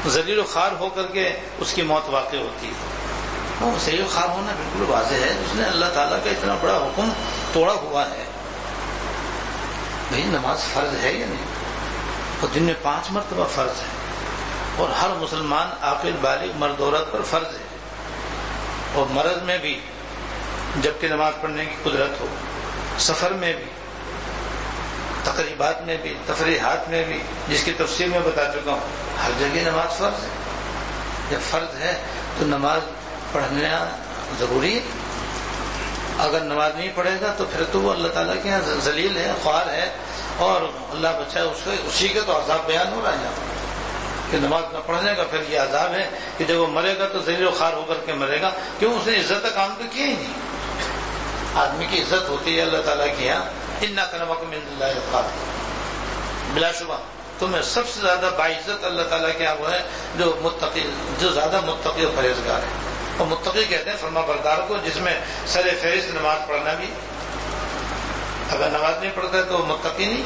ذلیل و خوار ہو کر کے اس کی موت واقع ہوتی ہے. اور ذلیل و خوار ہونا بالکل واضح ہے. اس نے اللہ تعالیٰ کا اتنا بڑا حکم توڑا ہوا ہے. بھئی نماز فرض ہے یا نہیں؟ اور دن میں 5 مرتبہ فرض ہے، اور ہر مسلمان عاقل بالغ مرد عورت پر فرض ہے. اور مرض میں بھی جبکہ نماز پڑھنے کی قدرت ہو، سفر میں بھی، تقریبات میں بھی، تفریحات میں بھی، جس کی تفصیل میں بتا چکا ہوں، ہر جگہ نماز فرض ہے. جب فرض ہے تو نماز پڑھنا ضروری ہے. اگر نماز نہیں پڑھے گا تو پھر تو وہ اللہ تعالیٰ کے یہاں ذلیل ہے، خوار ہے، اور اللہ بچائے اسی کا تو عذاب بیان ہو رہا ہے کہ نماز نہ پڑھنے کا پھر یہ عذاب ہے کہ جب وہ مرے گا تو ذلیل و خوار ہو کر کے مرے گا. کیوں؟ اس نے عزت کا کام تو کیا ہی نہیں. آدمی کی عزت ہوتی ہے اللہ تعالیٰ کے یہاں، اِنَّا أَكْرَمَكُمْ عِندَ اللَّهِ أَتْقَاكُمْ. بلا شبہ تمہیں سب سے زیادہ باعزت اللہ تعالیٰ کے یہاں وہ ہے جو متقی، جو زیادہ متقی اور پرہیزگار ہے. اور متقی کہتے ہیں فرما بردار کو، جس میں سر فہرست نماز پڑھنا بھی. اگر نماز نہیں پڑھتا ہے تو وہ متقی نہیں.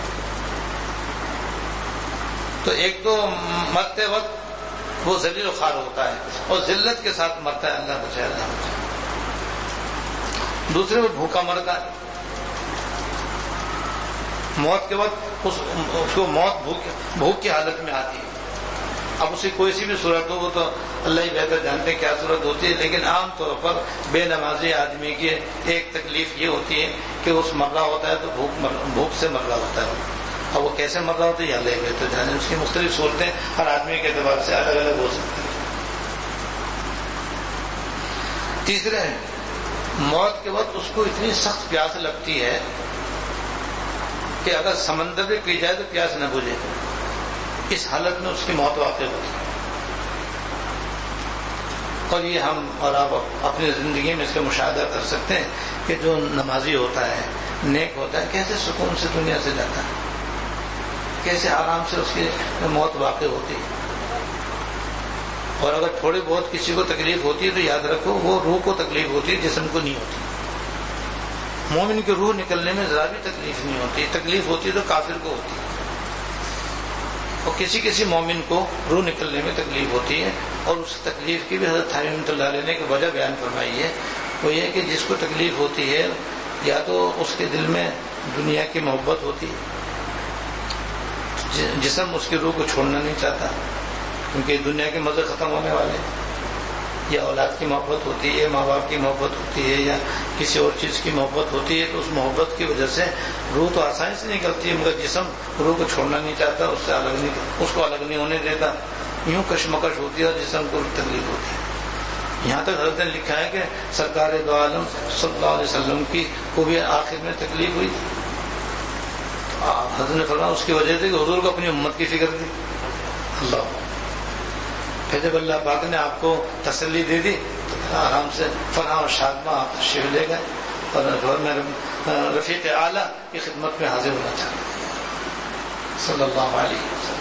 تو ایک تو مرتے وقت وہ ذلیل و خوار ہوتا ہے اور ذلت کے ساتھ مرتا ہے، اللہ بچائے اللہ بچائے. دوسرے وہ بھوکا مرتا ہے. موت کے وقت اس کو موت بھوک کی حالت میں آتی ہے. اب اسی کوئی سی بھی صورت ہو، وہ تو اللہ ہی بہتر جانتے ہیں کیا صورت ہوتی ہے، لیکن عام طور پر بے نمازی آدمی کی ایک تکلیف یہ ہوتی ہے کہ اس مر رہا ہوتا ہے تو بھوک سے مر رہا ہوتا ہے. اب وہ کیسے مر رہا ہوتا ہے یہ اللہ ہی بہتر جانے. اس کی مختلف صورتیں ہر آدمی کے اعتبار سے الگ الگ ہو سکتی ہیں. تیسرے موت کے وقت اس کو اتنی سخت پیاس لگتی ہے کہ اگر سمندر میں پی جائے تو پیاس نہ بجھے. اس حالت میں اس کی موت واقع ہوتی ہے. اور یہ ہم اور آپ اپنی زندگی میں اس کا مشاہدہ کر سکتے ہیں کہ جو نمازی ہوتا ہے، نیک ہوتا ہے، کیسے سکون سے دنیا سے جاتا ہے، کیسے آرام سے اس کی موت واقع ہوتی ہے. اور اگر تھوڑی بہت کسی کو تکلیف ہوتی ہے تو یاد رکھو وہ روح کو تکلیف ہوتی ہے، جسم کو نہیں ہوتی. مومن کی روح نکلنے میں ذرا بھی تکلیف نہیں ہوتی. تکلیف ہوتی تو کافر کو ہوتی ہے. اور کسی کسی مومن کو روح نکلنے میں تکلیف ہوتی ہے. اور اس تکلیف کی بھی حضرت تھانوی رحمۃ اللہ علیہ نے ایک وجہ بیان فرمائی ہے. وہ یہ کہ جس کو تکلیف ہوتی ہے یا تو اس کے دل میں دنیا کی محبت ہوتی ہے، جسم اس کی روح کو چھوڑنا نہیں چاہتا کیونکہ دنیا کے مزے ختم ہونے والے ہیں، یا اولاد کی محبت ہوتی ہے، ماں باپ کی محبت ہوتی ہے، یا کسی اور چیز کی محبت ہوتی ہے. تو اس محبت کی وجہ سے روح تو آسانی سے نکلتی ہے، مگر جسم روح کو چھوڑنا نہیں چاہتا، اس کو الگ نہیں ہونے دیتا. یوں کشمکش ہوتی ہے اور جسم کو تکلیف ہوتی ہے. یہاں تک حضرت نے لکھا ہے کہ سرکار دو عالم صلی اللہ علیہ وسلم کی کو بھی آخر میں تکلیف ہوئی. حضرت نے فرمایا اس کی وجہ تھی کہ حضور کو اپنی امت کی فکر تھی. اللہ پھر جب اللہ پاک نے آپ کو تسلی دے دی تو آرام سے فنا اور شادمہ آپ تشریف لے گئے اور میں رفیق اعلیٰ کی خدمت میں حاضر ہونا چاہتا ہوں صلی اللہ علیہ وسلم.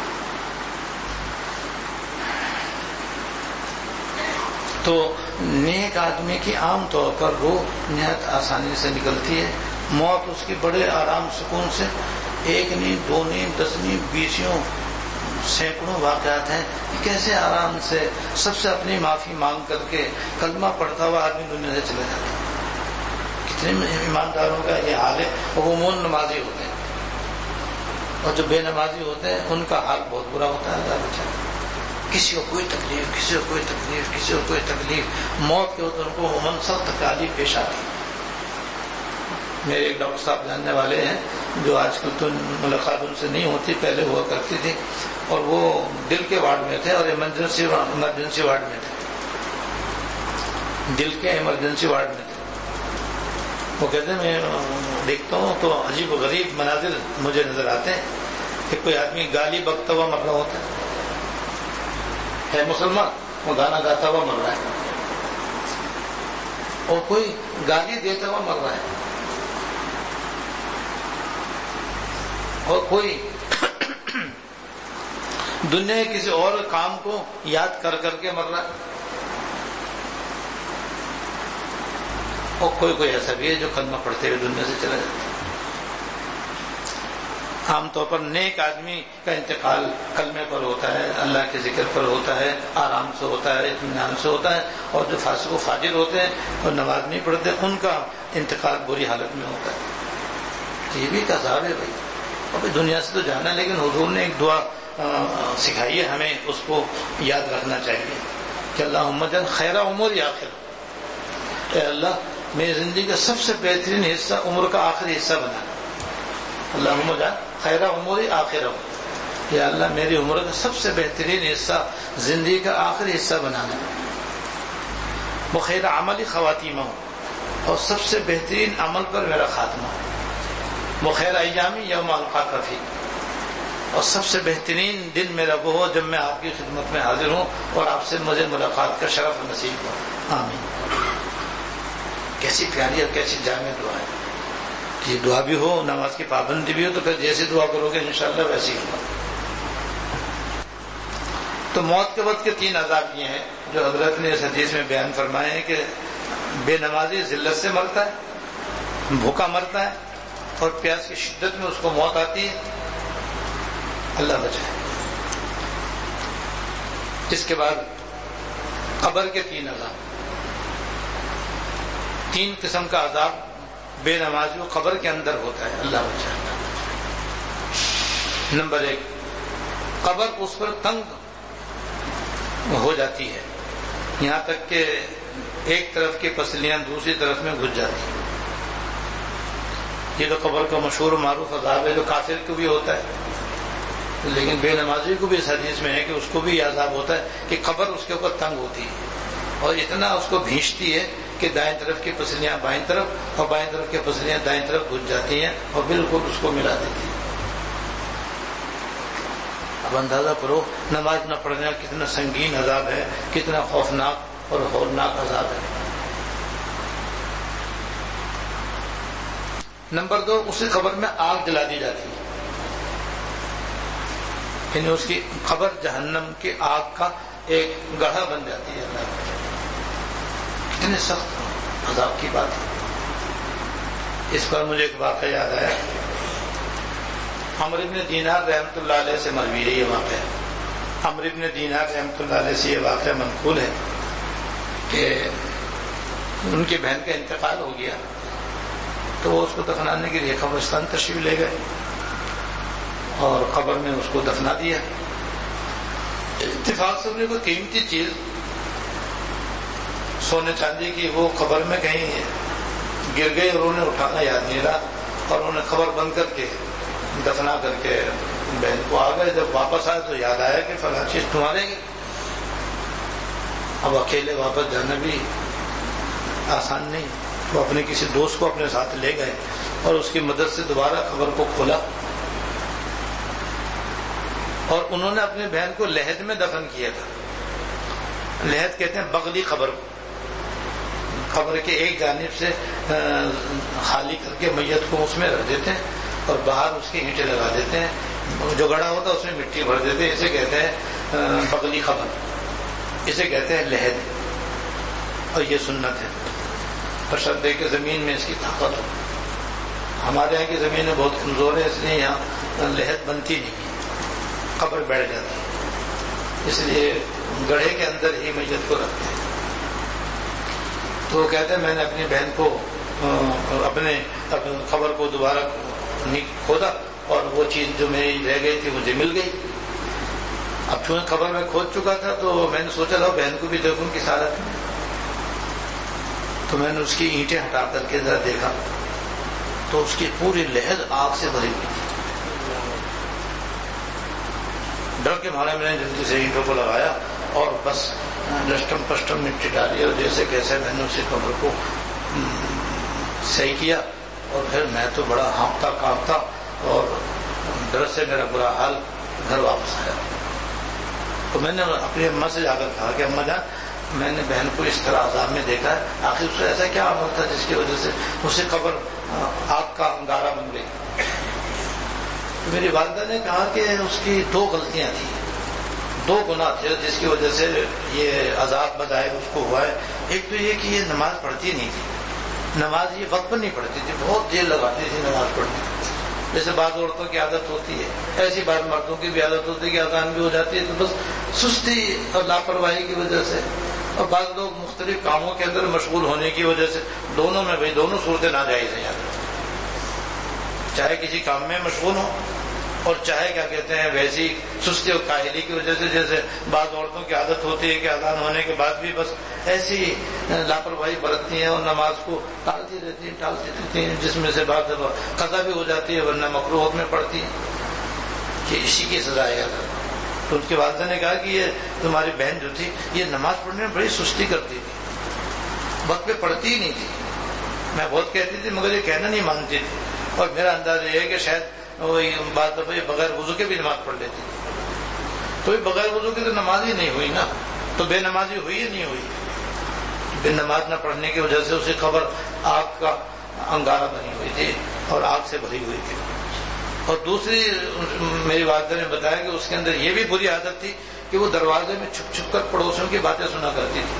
تو نیک آدمی کی عام طور پر روح نہایت آسانی سے نکلتی ہے. موت اس کی بڑے آرام سکون سے، 1 نہیں 2 نہیں 10 نہیں 20 سینکڑوں واقعات ہیں کہ کیسے آرام سے سب سے اپنی معافی مانگ کر کے کلمہ پڑھتا ہوا آدمی دنیا سے چلا جاتا ہے. کتنے ایمانداروں کا یہ حال ہے. وہ عموماً نمازی ہوتے ہیں اور جو بے نمازی ہوتے ہیں ان کا حال بہت برا ہوتا ہے. اللہ بچائے. کسی کو کوئی تکلیف، کسی کو کوئی تکلیف، کسی کو کوئی تکلیف. موت کے وقت ان کو عموماً سخت تکالیف پیش آتی ہے. میرے ایک ڈاکٹر صاحب جاننے والے ہیں جو آج کل تو ملاقات ان سے نہیں ہوتی، پہلے ہوا کرتی تھی، اور وہ دل کے وارڈ میں تھے اور ایمرجنسی وارڈ میں تھے. دل کے ایمرجنسی وارڈ میں تھے. وہ کہتے ہیں میں دیکھتا ہوں تو عجیب و غریب مناظر مجھے نظر آتے ہیں کہ کوئی آدمی گالی بکتا ہوا مر رہا ہوتا ہے مسلمان، وہ گانا گاتا ہوا مر رہا ہے، اور کوئی گالی دیتا ہوا مر رہا ہے، اور کوئی دنیا کے کسی اور کام کو یاد کر کر کے مر رہا ہے، اور کوئی ایسا بھی ہے جو کلمہ پڑھتے ہوئے دنیا سے چلا جاتا ہے. عام طور پر نیک آدمی کا انتقال کلمے پر ہوتا ہے، اللہ کے ذکر پر ہوتا ہے، آرام سے ہوتا ہے، اطمینان سے ہوتا ہے، اور جو فاسق و فاجر ہوتے ہیں اور نماز نہیں پڑھتے ان کا انتقال بری حالت میں ہوتا ہے۔ یہ بھی ایک عذاب ہے بھائی، ابھی دنیا سے تو جانا ہے، لیکن حضور نے ایک دعا سکھائی ہے ہمیں، اس کو یاد رکھنا چاہیے کہ اللہم اجعل خیر عمری آخر، اے اللہ میری زندگی کا سب سے بہترین حصہ عمر کا آخری حصہ بنانا۔ اللہم اجعل خیر عمری آخر، یا اللہ میری عمر کا سب سے بہترین حصہ زندگی کا آخری حصہ بنانا، وخیر عملی خواتیمہ، اور سب سے بہترین عمل پر میرا خاتمہ، وخیر ایامی یوم القاک فی، اور سب سے بہترین دن میرا وہ ہو جب میں آپ کی خدمت میں حاضر ہوں اور آپ سے مجھے ملاقات کا شرف نصیب ہو، آمین۔ کیسی پیاری اور کیسی جامع دعا ہے، یہ دعا بھی ہو، نماز کی پابندی بھی ہو، تو پھر جیسی دعا کرو گے انشاءاللہ ویسی ہوگا۔ تو موت کے وقت کے 3 عذاب یہ ہیں جو حضرت نے اس حدیث میں بیان فرمائے ہیں کہ بے نمازی ذلت سے مرتا ہے، بھوکا مرتا ہے، اور پیاس کی شدت میں اس کو موت آتی ہے، اللہ بچائے۔ اس کے بعد قبر کے 3 عذاب، 3 قسم کا عذاب بے نمازی و قبر کے اندر ہوتا ہے، اللہ بچائے۔ نمبر 1، قبر اس پر تنگ ہو جاتی ہے، یہاں تک کہ ایک طرف کی پسلیاں دوسری طرف میں گھس جاتی ہیں۔ یہ تو قبر کا مشہور و معروف عذاب ہے جو کافر کو بھی ہوتا ہے، لیکن بے نمازی کو بھی اس حدیث میں ہے کہ اس کو بھی یہ عذاب ہوتا ہے کہ قبر اس کے اوپر تنگ ہوتی ہے اور اتنا اس کو بھینچتی ہے کہ دائیں طرف کی پسلیاں بائیں طرف اور بائیں طرف کی پسلیاں دائیں طرف گھس جاتی ہیں اور بالکل اس کو ملا دیتی ہیں۔ اب اندازہ کرو نماز نہ پڑھنے کا کتنا سنگین عذاب ہے، کتنا خوفناک اور ہولناک عذاب ہے۔ نمبر 2، اسی قبر میں آگ جلا دی جاتی ہے، یعنی اس کی قبر جہنم کی آگ کا ایک گڑھا بن جاتی ہے۔ اللہ کتنے سخت عذاب کی بات ہے۔ اس پر مجھے ایک واقعہ یاد آیا، عمرو بن دینار رحمۃ اللہ علیہ سے مروی ہے یہ واقعہ۔ عمرو بن دینار رحمۃ اللہ علیہ سے یہ واقعہ منقول ہے کہ ان کی بہن کا انتقال ہو گیا تو وہ اس کو دفنانے کے لیے قبرستان تشریف لے گئے اور قبر میں اس کو دفنا دیا۔ اتفاق سے انہیں کوئی قیمتی چیز سونے چاندی کی وہ قبر میں کہیں گر گئی اور انہیں اٹھانا یاد نہیں رہا، اور انہوں نے قبر بند کر کے دفنا کر کے بہن کو آ گئے۔ جب واپس آئے تو یاد آیا کہ فلاں چیز تمہارے گی۔ اب اکیلے واپس جانا بھی آسان نہیں، وہ اپنے کسی دوست کو اپنے ساتھ لے گئے اور اس کی مدد سے دوبارہ قبر کو کھولا اور انہوں نے اپنی بہن کو لحد میں دفن کیا تھا۔ لحد کہتے ہیں بغلی قبر کو، قبر کے ایک جانب سے خالی کر کے میت کو اس میں رکھ دیتے ہیں اور باہر اس کی اینٹیں لگا دیتے ہیں، جو گڑھا ہوتا ہے اس میں مٹی بھر دیتے ہیں، اسے کہتے ہیں بغلی قبر، اسے کہتے ہیں لحد، اور یہ سنت ہے بشرطے کہ زمین میں اس کی طاقت ہو۔ ہمارے یہاں کی زمینیں بہت کمزور ہیں، اس لیے یہاں لحد بنتی نہیں ہے، قبر بیٹھ جاتی ہے، اس لیے گڑھے کے اندر ہی میت کو رکھتے ہیں۔ تو وہ کہتے ہیں میں نے اپنی بہن کو اپنے قبر کو دوبارہ کھودا اور وہ چیز جو میری رہ گئی تھی مجھے مل گئی۔ اب چونکہ قبر میں کھود چکا تھا تو میں نے سوچا تھا بہن کو بھی دیکھوں کس حالت میں، تو میں نے اس کی اینٹیں ہٹا کر کے ذرا دیکھا تو اس کی پوری لحد آگ سے بھری ہوئی تھی۔ ڈر کے مارے میں نے جلدی سے اینٹوں کو لگایا اور بس ڈسٹم پسٹم مٹی ڈالی اور جیسے کیسے میں نے اسی قبر کو صحیح کیا، اور پھر میں تو بڑا ہانپتا کانپتا اور ڈر سے میرا برا حال گھر واپس آیا۔ تو میں نے اپنی اماں سے جا کر کہا کہ اماں جان میں نے بہن کو اس طرح عذاب میں دیکھا ہے، آخر اس سے ایسا کیا عمل تھا جس کی وجہ سے اسے قبر آگ کا انگارہ بن گئی؟ تو میری والدہ نے کہا کہ اس کی 2 غلطیاں تھیں، 2 گناہ تھے جس کی وجہ سے یہ عذاب بظاہر اس کو ہوا ہے۔ ایک تو یہ کہ یہ نماز پڑھتی نہیں تھی، نماز یہ وقت پر نہیں پڑھتی تھی، بہت دیر لگاتی تھی نماز پڑھنے، جیسے بعض عورتوں کی عادت ہوتی ہے، ایسی بعض مردوں کی بھی عادت ہوتی ہے کہ اذان بھی ہو جاتی ہے تو بس سستی اور لاپرواہی کی وجہ سے، اور بعض لوگ مختلف کاموں کے اندر مشغول ہونے کی وجہ سے، دونوں میں بھائی دونوں صورتیں ناجائز ہیں یار، چاہے کسی کام میں مشغول ہوں اور چاہے کیا کہتے ہیں ویسی سستی اور کاہلی کی وجہ سے، جیسے بعض عورتوں کی عادت ہوتی ہے کہ اذان ہونے کے بعد بھی بس ایسی لاپرواہی برتتی ہیں اور نماز کو ٹالتی رہتی ہیں، جس میں سے بعض دفعہ قضا بھی ہو جاتی ہے ورنہ مکروہات میں پڑتی ہیں کہ اسی کی سزا ہے۔ تو اس کے والدہ نے کہا کہ یہ تمہاری بہن جو تھی یہ نماز پڑھنے میں بڑی سستی کرتی تھی، وقت پہ پڑھتی ہی نہیں تھی، میں بہت کہتی تھی مگر یہ کہنا نہیں مانتی تھی، اور میرا انداز یہ ہے کہ شاید وہ بات دفعہ بغیر وضو کے بھی نماز پڑھ لیتی تھی، تو بغیر وضو کی تو نماز ہی نہیں ہوئی نا، تو بے نمازی ہوئی یا نہیں ہوئی؟ بے نماز نہ پڑھنے کی وجہ سے اسے خبر آگ کا انگارہ بنی ہوئی تھی اور آگ سے بھری ہوئی تھی، اور دوسری میری والدہ نے بتایا کہ اس کے اندر یہ بھی بری عادت تھی کہ وہ دروازے میں چھپ چھپ کر پڑوسیوں کی باتیں سنا کرتی تھی۔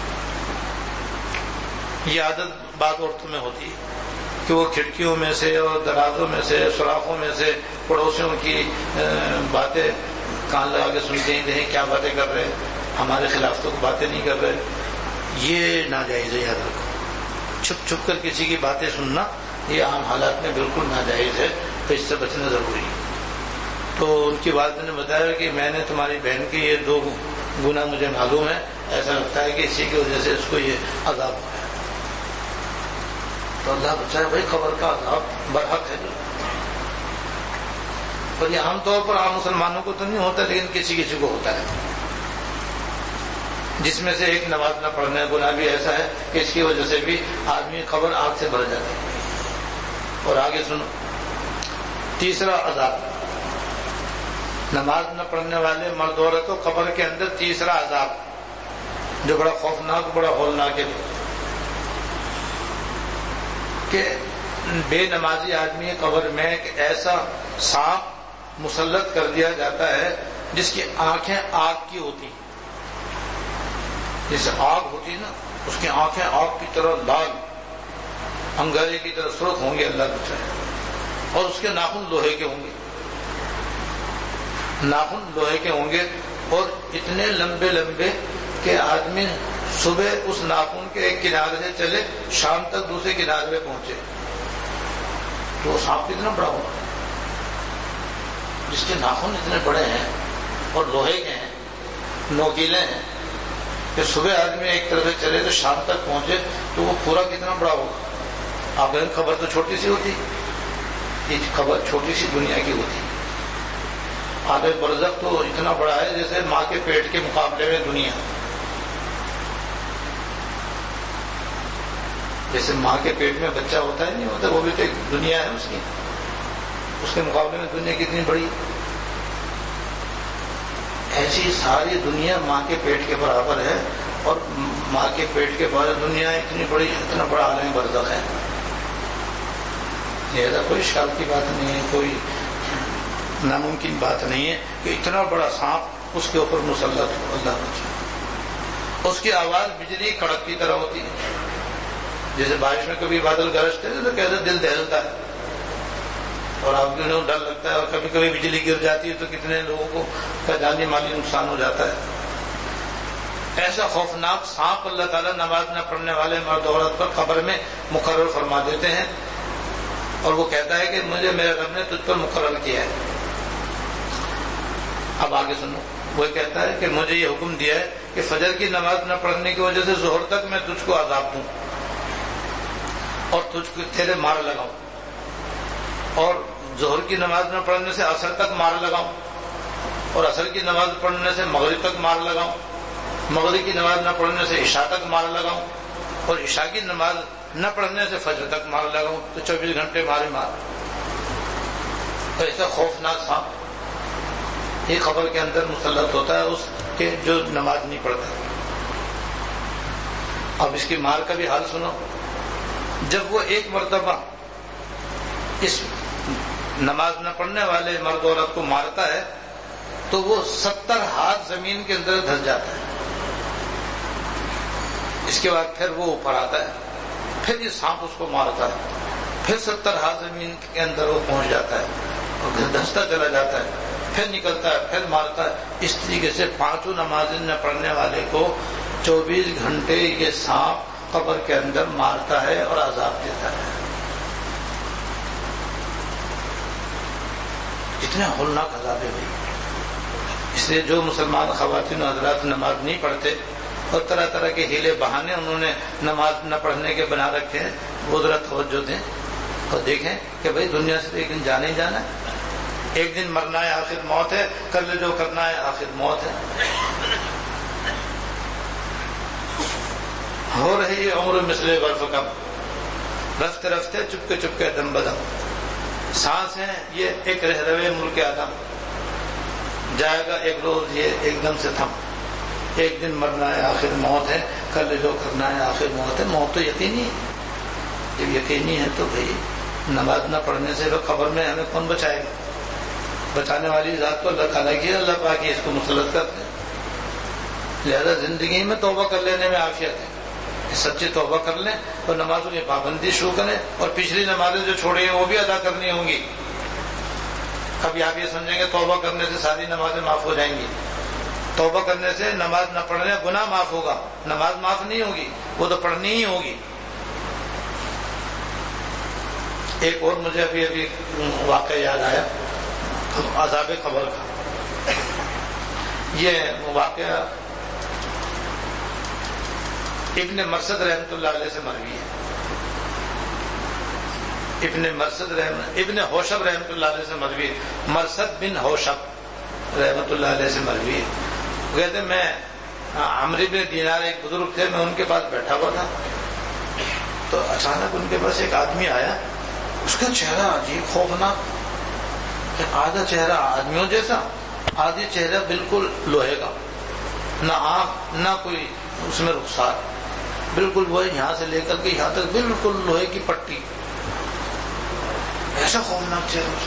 یہ عادت بعض عورتوں میں ہوتی ہے کہ وہ کھڑکیوں میں سے اور درازوں میں سے سوراخوں میں سے پڑوسیوں کی باتیں کان لگا کے سنتے ہیں، کیا باتیں کر رہے ہیں، ہمارے خلاف تو باتیں نہیں کر رہے، یہ ناجائز ہے، یاد رکھو۔ چھپ چھپ کر کسی کی باتیں سننا یہ عام حالات میں بالکل ناجائز ہے، تو اس سے بچنا ضروری ہے۔ تو ان کی والدہ نے بتایا کہ میں نے تمہاری بہن کے یہ 2 گناہ مجھے معلوم ہے، ایسا لگتا ہے کہ اسی کی وجہ سے اس کو یہ عذاب ہوا ہے۔ تو اللہ بچائے بھائی، خبر کا عذاب برحق ہے، اور یہ عام طور پر عام مسلمانوں کو تو نہیں ہوتا، لیکن کسی کسی کو ہوتا ہے، جس میں سے ایک نماز نہ پڑھنے کا گناہ بھی ایسا ہے کہ اس کی وجہ سے بھی آدمی خبر آگ سے بھر جاتی ہے۔ اور آگے سنو، تیسرا عذاب، نماز نہ پڑھنے والے مرد عورت کو قبر کے اندر تیسرا عذاب جو بڑا خوفناک بڑا ہولناک ہے کہ بے نمازی آدمی قبر میں ایک ایسا سانپ مسلط کر دیا جاتا ہے جس کی آنکھیں آگ کی ہوتی، جیسے آگ ہوتی نا، اس کی آنکھیں آگ کی طرح لال انگارے کی طرح سرخ ہوں گے، اللہ بچائے، اور اس کے ناخن لوہے کے ہوں گے، ناخن لوہے کے ہوں گے، اور اتنے لمبے لمبے کہ آدمی صبح اس ناخن کے ایک کنارے سے چلے شام تک دوسرے کنارے پہ پہنچے، تو وہ سانپ کتنا بڑا ہوگا جس کے ناخن اتنے بڑے ہیں اور لوہے کے ہیں، نوکیلے ہیں، کہ صبح آدمی ایک طرف سے چلے تو شام تک پہنچے تو وہ پورا کتنا بڑا ہوگا۔ آپ خبر تو چھوٹی سی ہوتی، یہ خبر چھوٹی سی دنیا کی ہوتی، عالم برزخ تو اتنا بڑا ہے جیسے ماں کے پیٹ کے مقابلے میں دنیا، جیسے ماں کے پیٹ میں بچہ ہوتا ہے نہیں ہوتا، وہ بھی تو ایک دنیا ہے اس کی، اس کے مقابلے میں دنیا کتنی بڑی، ایسی ساری دنیا ماں کے پیٹ کے برابر ہے، اور ماں کے پیٹ کے بعد دنیا اتنی بڑی، اتنا بڑا عالم برزخ ہے۔ لہذا کوئی شک کی بات نہیں ہے، کوئی ناممکن بات نہیں ہے کہ اتنا بڑا سانپ اس کے اوپر مسلط ہو، اللہ بچائے۔ اس کی آواز بجلی کڑک کی طرح ہوتی ہے، جیسے بارش میں کبھی بادل گرجتے ہیں تو کیسے دل دہلتا ہے اور آپ کو ڈر لگتا ہے، اور کبھی کبھی بجلی گر جاتی ہے تو کتنے لوگوں کو کا جانی مالی نقصان ہو جاتا ہے۔ ایسا خوفناک سانپ اللہ تعالیٰ نماز نہ پڑھنے والے مرد عورت پر قبر میں مقرر فرما دیتے ہیں، اور وہ کہتا ہے کہ مجھے میرے رب نے تجھ پر مقرر کیا ہے۔ اب آگے سنو، وہ کہتا ہے کہ مجھے یہ حکم دیا ہے کہ فجر کی نماز نہ پڑھنے کی وجہ سے ظہر تک میں تجھ کو عذاب دوں اور تجھ کو تیرے مار لگاؤں، اور ظہر کی نماز نہ پڑھنے سے عصر تک مار لگاؤں، اور عصر کی نماز پڑھنے سے مغرب تک مار لگاؤں، مغرب کی نماز نہ پڑھنے سے عشاء تک مار لگاؤں، اور عشاء کی نماز نہ پڑھنے سے فجر تک مار لگاؤں، تو 24 گھنٹے مارے مار۔ تو ایسا خوفناک سانپ یہ قبر کے اندر مسلط ہوتا ہے اس کے جو نماز نہیں پڑھتا۔ اب اس کی مار کا بھی حال سنو، جب وہ ایک مرتبہ اس نماز نہ پڑھنے والے مرد عورت کو مارتا ہے تو وہ 70 ہاتھ زمین کے اندر دھس جاتا ہے، اس کے بعد پھر وہ اوپر آتا ہے، پھر یہ سانپ اس کو مارتا ہے، پھر 70 ہاتھ زمین کے اندر وہ پہنچ جاتا ہے اور دھنستا چلا جاتا ہے، پھر نکلتا ہے، پھر مارتا ہے. اس طریقے سے 5 نمازیں نہ پڑھنے والے کو 24 گھنٹے یہ سانپ قبر کے اندر مارتا ہے اور عذاب دیتا ہے. اتنے ہولناک عذاب ہے بھائی. اس لیے جو مسلمان خواتین و حضرات نماز نہیں پڑھتے اور طرح طرح کے ہیلے بہانے انہوں نے نماز نہ پڑھنے کے بنا رکھے ہیں، وہ ذرا توجہ دیں اور دیکھیں کہ بھائی دنیا سے ایک دن جانا ہی جانا ہے. ایک دن مرنا ہے، آخر موت ہے. کل جو کرنا ہے آخر موت ہے. ہو رہی ہے عمر مثل برف کم، رفتے رفتے چپکے دم بدم. سانس ہے یہ ایک رہروے ملک آدم، جائے گا ایک روز یہ ایک دم سے تھم. ایک دن مرنا ہے آخر موت ہے، کل جو کرنا ہے آخر موت ہے. موت تو یقینی ہے. جب یقینی ہے تو بھائی نماز نہ پڑھنے سے قبر میں ہمیں کون بچائے گا؟ بچانے والی ذات تو اللہ تعالیٰ کی ہے، اللہ پاک اس کو مسلط کرتے ہیں. لہذا زندگی میں توبہ کر لینے میں عافیت ہے. سچی توبہ کر لیں اور نمازوں کی پابندی شروع کریں اور پچھلی نمازیں جو چھوڑی ہیں وہ بھی ادا کرنی ہوں گی. کبھی آپ یہ سمجھیں گے توبہ کرنے سے ساری نمازیں معاف ہو جائیں گی. توبہ کرنے سے نماز نہ پڑھنے گناہ معاف ہوگا، نماز معاف نہیں ہوگی، وہ تو پڑھنی ہی ہوگی. ایک اور مجھے ابھی واقعہ یاد آیا عذاب قبر کا. یہ واقعہ ابن مرثد رحمۃ اللہ علیہ سے مروی ہے. ابن ہوشب رحمۃ اللہ علیہ سے مروی ہے. مرثد بن ہوشب رحمۃ اللہ علیہ سے مروی ہے. کہتے میں عمرو بن دینار ایک بزرگ تھے، میں ان کے پاس بیٹھا ہوا تھا تو اچانک ان کے پاس ایک آدمی آیا. اس کا چہرہ عجیب خوفناک، آدھا چہرہ آدمیوں جیسا، آدھی چہرہ بالکل لوہے کا، نہ آنکھ نہ کوئی اس میں رخسار، بالکل وہ یہاں سے لے کر کے یہاں تک بالکل لوہے کی پٹی. ایسا خوفناک چہرہ.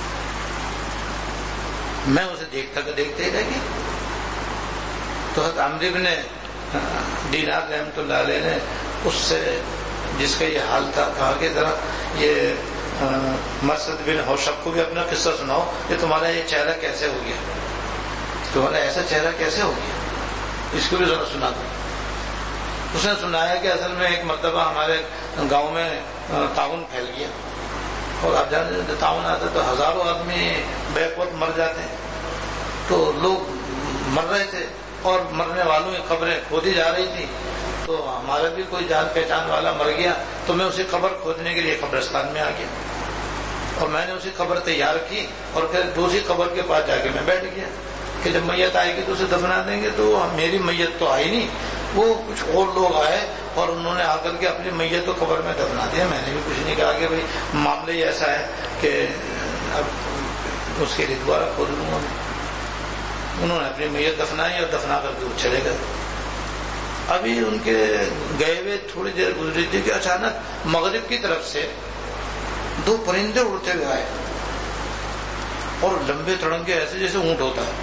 میں اسے دیکھتے ہی رہ گیا. تو حضرت عمرو بن دینار رحمۃ اللہ علیہ نے اس سے جس کا یہ حال تھا کہا کہ ذرا یہ مرثد بن ہوشب کو بھی اپنا قصہ سناؤ، کہ تمہارا یہ چہرہ کیسے ہو گیا، تمہارا ایسا چہرہ کیسے ہو گیا، اس کو بھی ذرا سنا دو. اس نے سنایا کہ اصل میں ایک مرتبہ ہمارے گاؤں میں طاعون پھیل گیا اور آپ جانتے طاعون آتا تو ہزاروں آدمی بیک وقت مر جاتے ہیں. تو لوگ مر رہے تھے اور مرنے والوں کی قبریں کھودی جا رہی تھی. تو ہمارا بھی کوئی جان پہچان والا مر گیا تو میں اسی قبر کھودنے کے لیے قبرستان میں آ گیا اور میں نے اسی قبر تیار کی اور پھر دوسری قبر کے پاس جا کے میں بیٹھ گیا کہ جب میت آئے گی تو اسے دفنا دیں گے. تو میری میت تو آئی نہیں، وہ کچھ اور لوگ آئے اور انہوں نے آ کر کے اپنی میت کو قبر میں دفنا دیا. میں نے بھی کچھ نہیں کہا کہ بھائی معاملہ ہی ایسا ہے کہ اب اس کے لیے دوبارہ کھود لوں گا. انہوں نے اپنی میت دفنائی اور دفنا کر کے وہ چلے گئے. ابھی ان کے گئے ہوئے تھوڑی دیر گزری تھی کہ اچانک مغرب کی طرف سے 2 پرندے اڑتے ہوئے آئے اور لمبے تڑنگے ایسے جیسے اونٹ ہوتا ہے،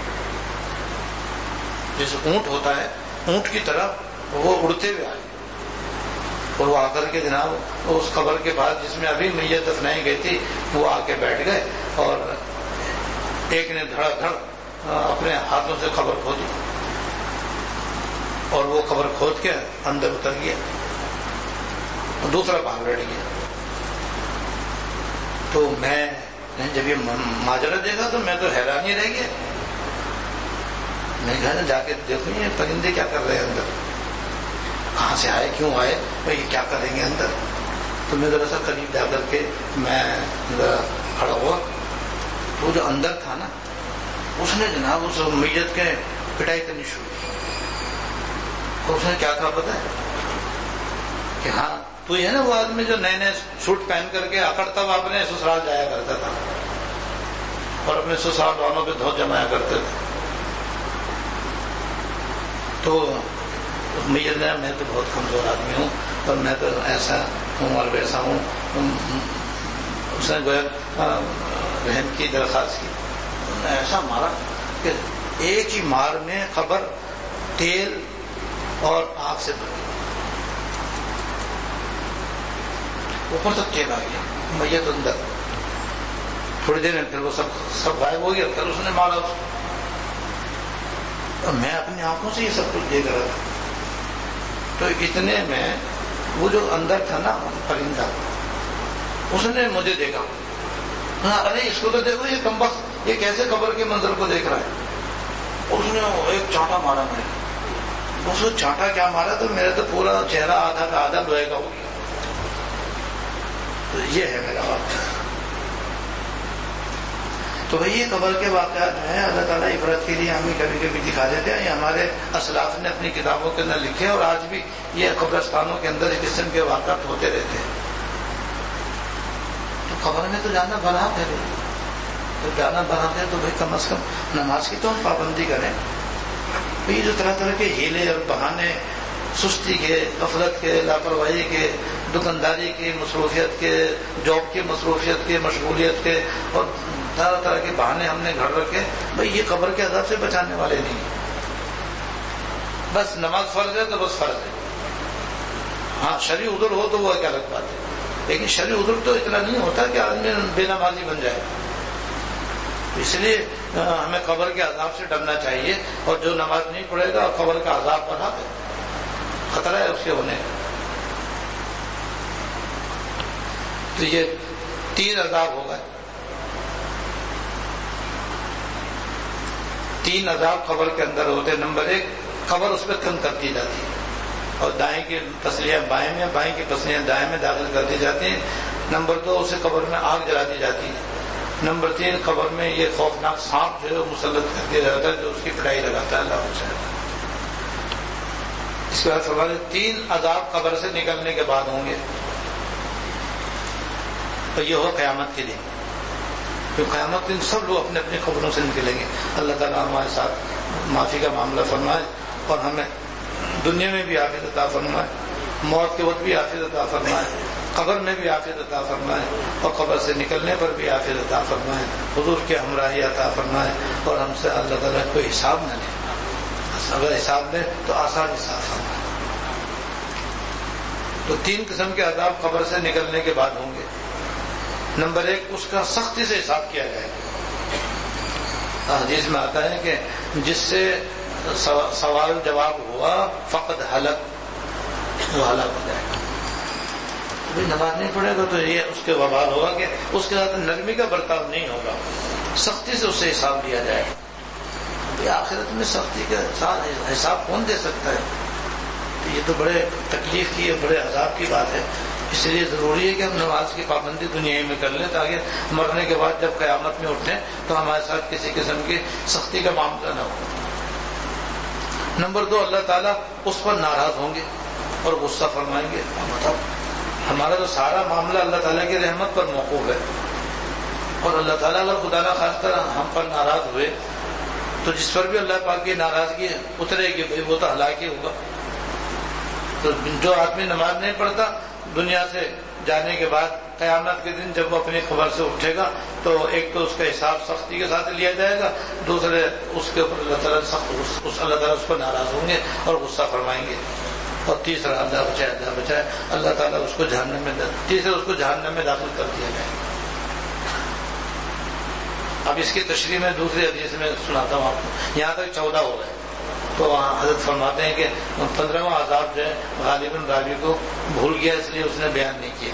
جیسے اونٹ ہوتا ہے اونٹ کی طرح وہ اڑتے ہوئے آئے اور وہ آ کر کے جناب اس قبر کے بعد جس میں ابھی میت دفنائی گئی تھی وہ آ کے بیٹھ گئے اور ایک نے دھڑا دھڑ اپنے ہاتھوں سے قبر کھودی اور وہ قبر کھود کے اندر اتر گیا اور دوسرا باہر بیٹھ گیا. تو میں جب یہ ماجرا دیکھا تو میں تو حیران ہی رہ گیا. میں گھر جا کے دیکھوں یہ پرندے کیا کر رہے ہیں اندر، کہاں سے آئے، کیوں آئے، یہ کیا کریں گے اندر. تو میں ذرا سا قریب جا کر کے میں ذرا کھڑا ہوا. وہ جو اندر تھا نا اس نے جناب اس میت کے پٹائی کرنی شروع کی. اس نے کیا کہا پتہ ہے کہ ہاں تو یہ ہے نا وہ آدمی جو نئے نئے سوٹ پہن کر کے اکڑتا ہوا اپنے سسرال جایا کرتا تھا اور اپنے سسرال والوں پہ دھوت جمایا کرتے تھے. تو میت نے میں تو بہت کمزور آدمی ہوں اور میں تو ایسا ہوں اور ویسا ہوں. اس نے گویا رحم کی درخواست کی. انہوں نے ایسا مارا کہ ایک ہی مار میں قبر تیل اور آگ سے بھر گئی، اوپر تک تیل آ گیا. میت اندر. تھوڑی دیر میں پھر وہ سب غائب ہو گیا. پھر اس نے مارا اس کو. اور میں اپنی آنکھوں سے یہ سب کچھ دیکھ رہا تھا. تو اتنے میں وہ جو اندر تھا نا پرندہ, اس نے مجھے دیکھا. ارے اس کو تو دیکھو, یہ کمبخت یہ کیسے قبر کے منظر کو دیکھ رہا ہے. اس نے ایک چانٹا مارا مجھے. اس کو چانٹا کیا مارا, تو میرا تو پورا چہرہ آدھا کا آدھا لوہے کا ہو گیا. تو یہ ہے میرا واقعہ. تو بھائی یہ قبر کے واقعات جو ہیں اللہ تعالیٰ عبرت کے لیے ہمیں کبھی کبھی دکھا دیتے ہیں. یہ ہمارے اسلاف نے اپنی کتابوں کے اندر لکھے ہیں, اور آج بھی یہ قبرستانوں کے اندر اس قسم کے واقعات ہوتے رہتے ہیں. تو قبر میں تو جانا برحق ہے. تو جانا برحق ہے تو بھائی کم از کم نماز کی تو ہم پابندی کریں. یہ جو طرح طرح کے ہیلے اور بہانے, سستی کے, غفلت کے, لاپرواہی کے, دکانداری کی مصروفیت کے, جاب کی مصروفیت کے, مشغولیت کے, اور طرح طرح کے بہانے ہم نے گھر رکھے, بھائی یہ قبر کے عذاب سے بچانے والے نہیں. بس نماز فرض ہے تو بس فرض ہے. ہاں شرعی عذر ہو تو وہ ایک الگ بات ہے, لیکن شرعی عذر تو اتنا نہیں ہوتا کہ آدمی بے نمازی بن جائے. اس لیے ہمیں قبر کے عذاب سے ڈرنا چاہیے, اور جو نماز نہیں پڑھے گا قبر کا عذاب بڑھا ہے, خطرہ ہے اس کے ہونے کا. تو یہ 3 عذاب ہو گئے. 3 عذاب قبر کے اندر ہوتے. نمبر 1, قبر اس پہ تنگ کر دی جاتی ہے, اور دائیں کی پسلیاں بائیں میں, بائیں کی پسلیاں دائیں میں داخل کر دی جاتی ہیں. نمبر 2, اسے قبر میں آگ جلا دی جاتی ہے. نمبر 3, قبر میں یہ خوفناک سانپ جو ہے مسلط کر دیا جاتا ہے, جو اس کی پٹائی لگاتا ہے. اللہ بچائے. اس کے بعد فرماتے 3 عذاب قبر سے نکلنے کے بعد ہوں گے. تو یہ ہو قیامت کے دن. تو قیامت کے دن سب لوگ اپنے اپنے قبروں سے نکلیں گے. اللہ تعالیٰ ہمارے ساتھ معافی کا معاملہ فرمائے, اور ہمیں دنیا میں بھی عافیت عطا فرمائے, موت کے وقت بھی عافیت عطا فرمائے, قبر میں بھی عافیت عطا فرمائے, اور قبر سے نکلنے پر بھی عافیت عطا فرمائے. حضور کے ہمراہی عطا فرمائے, اور ہم سے اللہ تعالیٰ کوئی حساب نہ لے. اگر حساب لے تو آسان حساب فرمائے. تو 3 قسم کے عذاب قبر سے نکلنے کے بعد ہوں گے. نمبر 1, اس کا سختی سے حساب کیا جائے گا. حدیث میں آتا ہے کہ جس سے سوال جواب ہوا فقد ہلک, وہ ہلاک ہو جائے گا. نماز نہیں پڑھے گا تو یہ اس کے وبال ہوگا کہ اس کے ساتھ نرمی کا برتاؤ نہیں ہوگا, سختی سے اس سے حساب لیا جائے گا. آخرت میں سختی کا حساب کون دے سکتا ہے؟ تو یہ تو بڑے تکلیف کی, بڑے عذاب کی بات ہے. اس لیے ضروری ہے کہ ہم نماز کی پابندی دنیا میں کر لیں, تاکہ مرنے کے بعد جب قیامت میں اٹھیں تو ہمارے ساتھ کسی قسم کی سختی کا معاملہ نہ ہو. نمبر 2, اللہ تعالیٰ اس پر ناراض ہوں گے اور غصہ فرمائیں گے. مطلب ہمارا تو سارا معاملہ اللہ تعالیٰ کی رحمت پر موقوف ہے, اور اللہ تعالیٰ اگر خدا نہ خواستہ ہم پر ناراض ہوئے تو جس پر بھی اللہ پاک کی ناراضگی اترے گی وہ تو ہلاک ہی ہوگا. تو جو آدمی نماز نہیں پڑھتا, دنیا سے جانے کے بعد قیامت کے دن جب وہ اپنی قبر سے اٹھے گا تو ایک تو اس کا حساب سختی کے ساتھ لیا جائے گا, دوسرے اس کے اوپر اللہ تعالیٰ اللہ تعالیٰ اس پر ناراض ہوں گے اور غصہ فرمائیں گے, اور تیسرا اللہ بچائے اللہ تعالیٰ اس کو جہنم میں داخل کر دیا جائے گا. اب اس کی تشریح میں دوسری حدیث میں سناتا ہوں آپ کو. یہاں تک 14 ہو گئے. تو وہاں حضرت فرماتے ہیں کہ 15واں عذاب جو ہے غالباً راوی کو بھول گیا, اس لیے اس نے بیان نہیں کیا.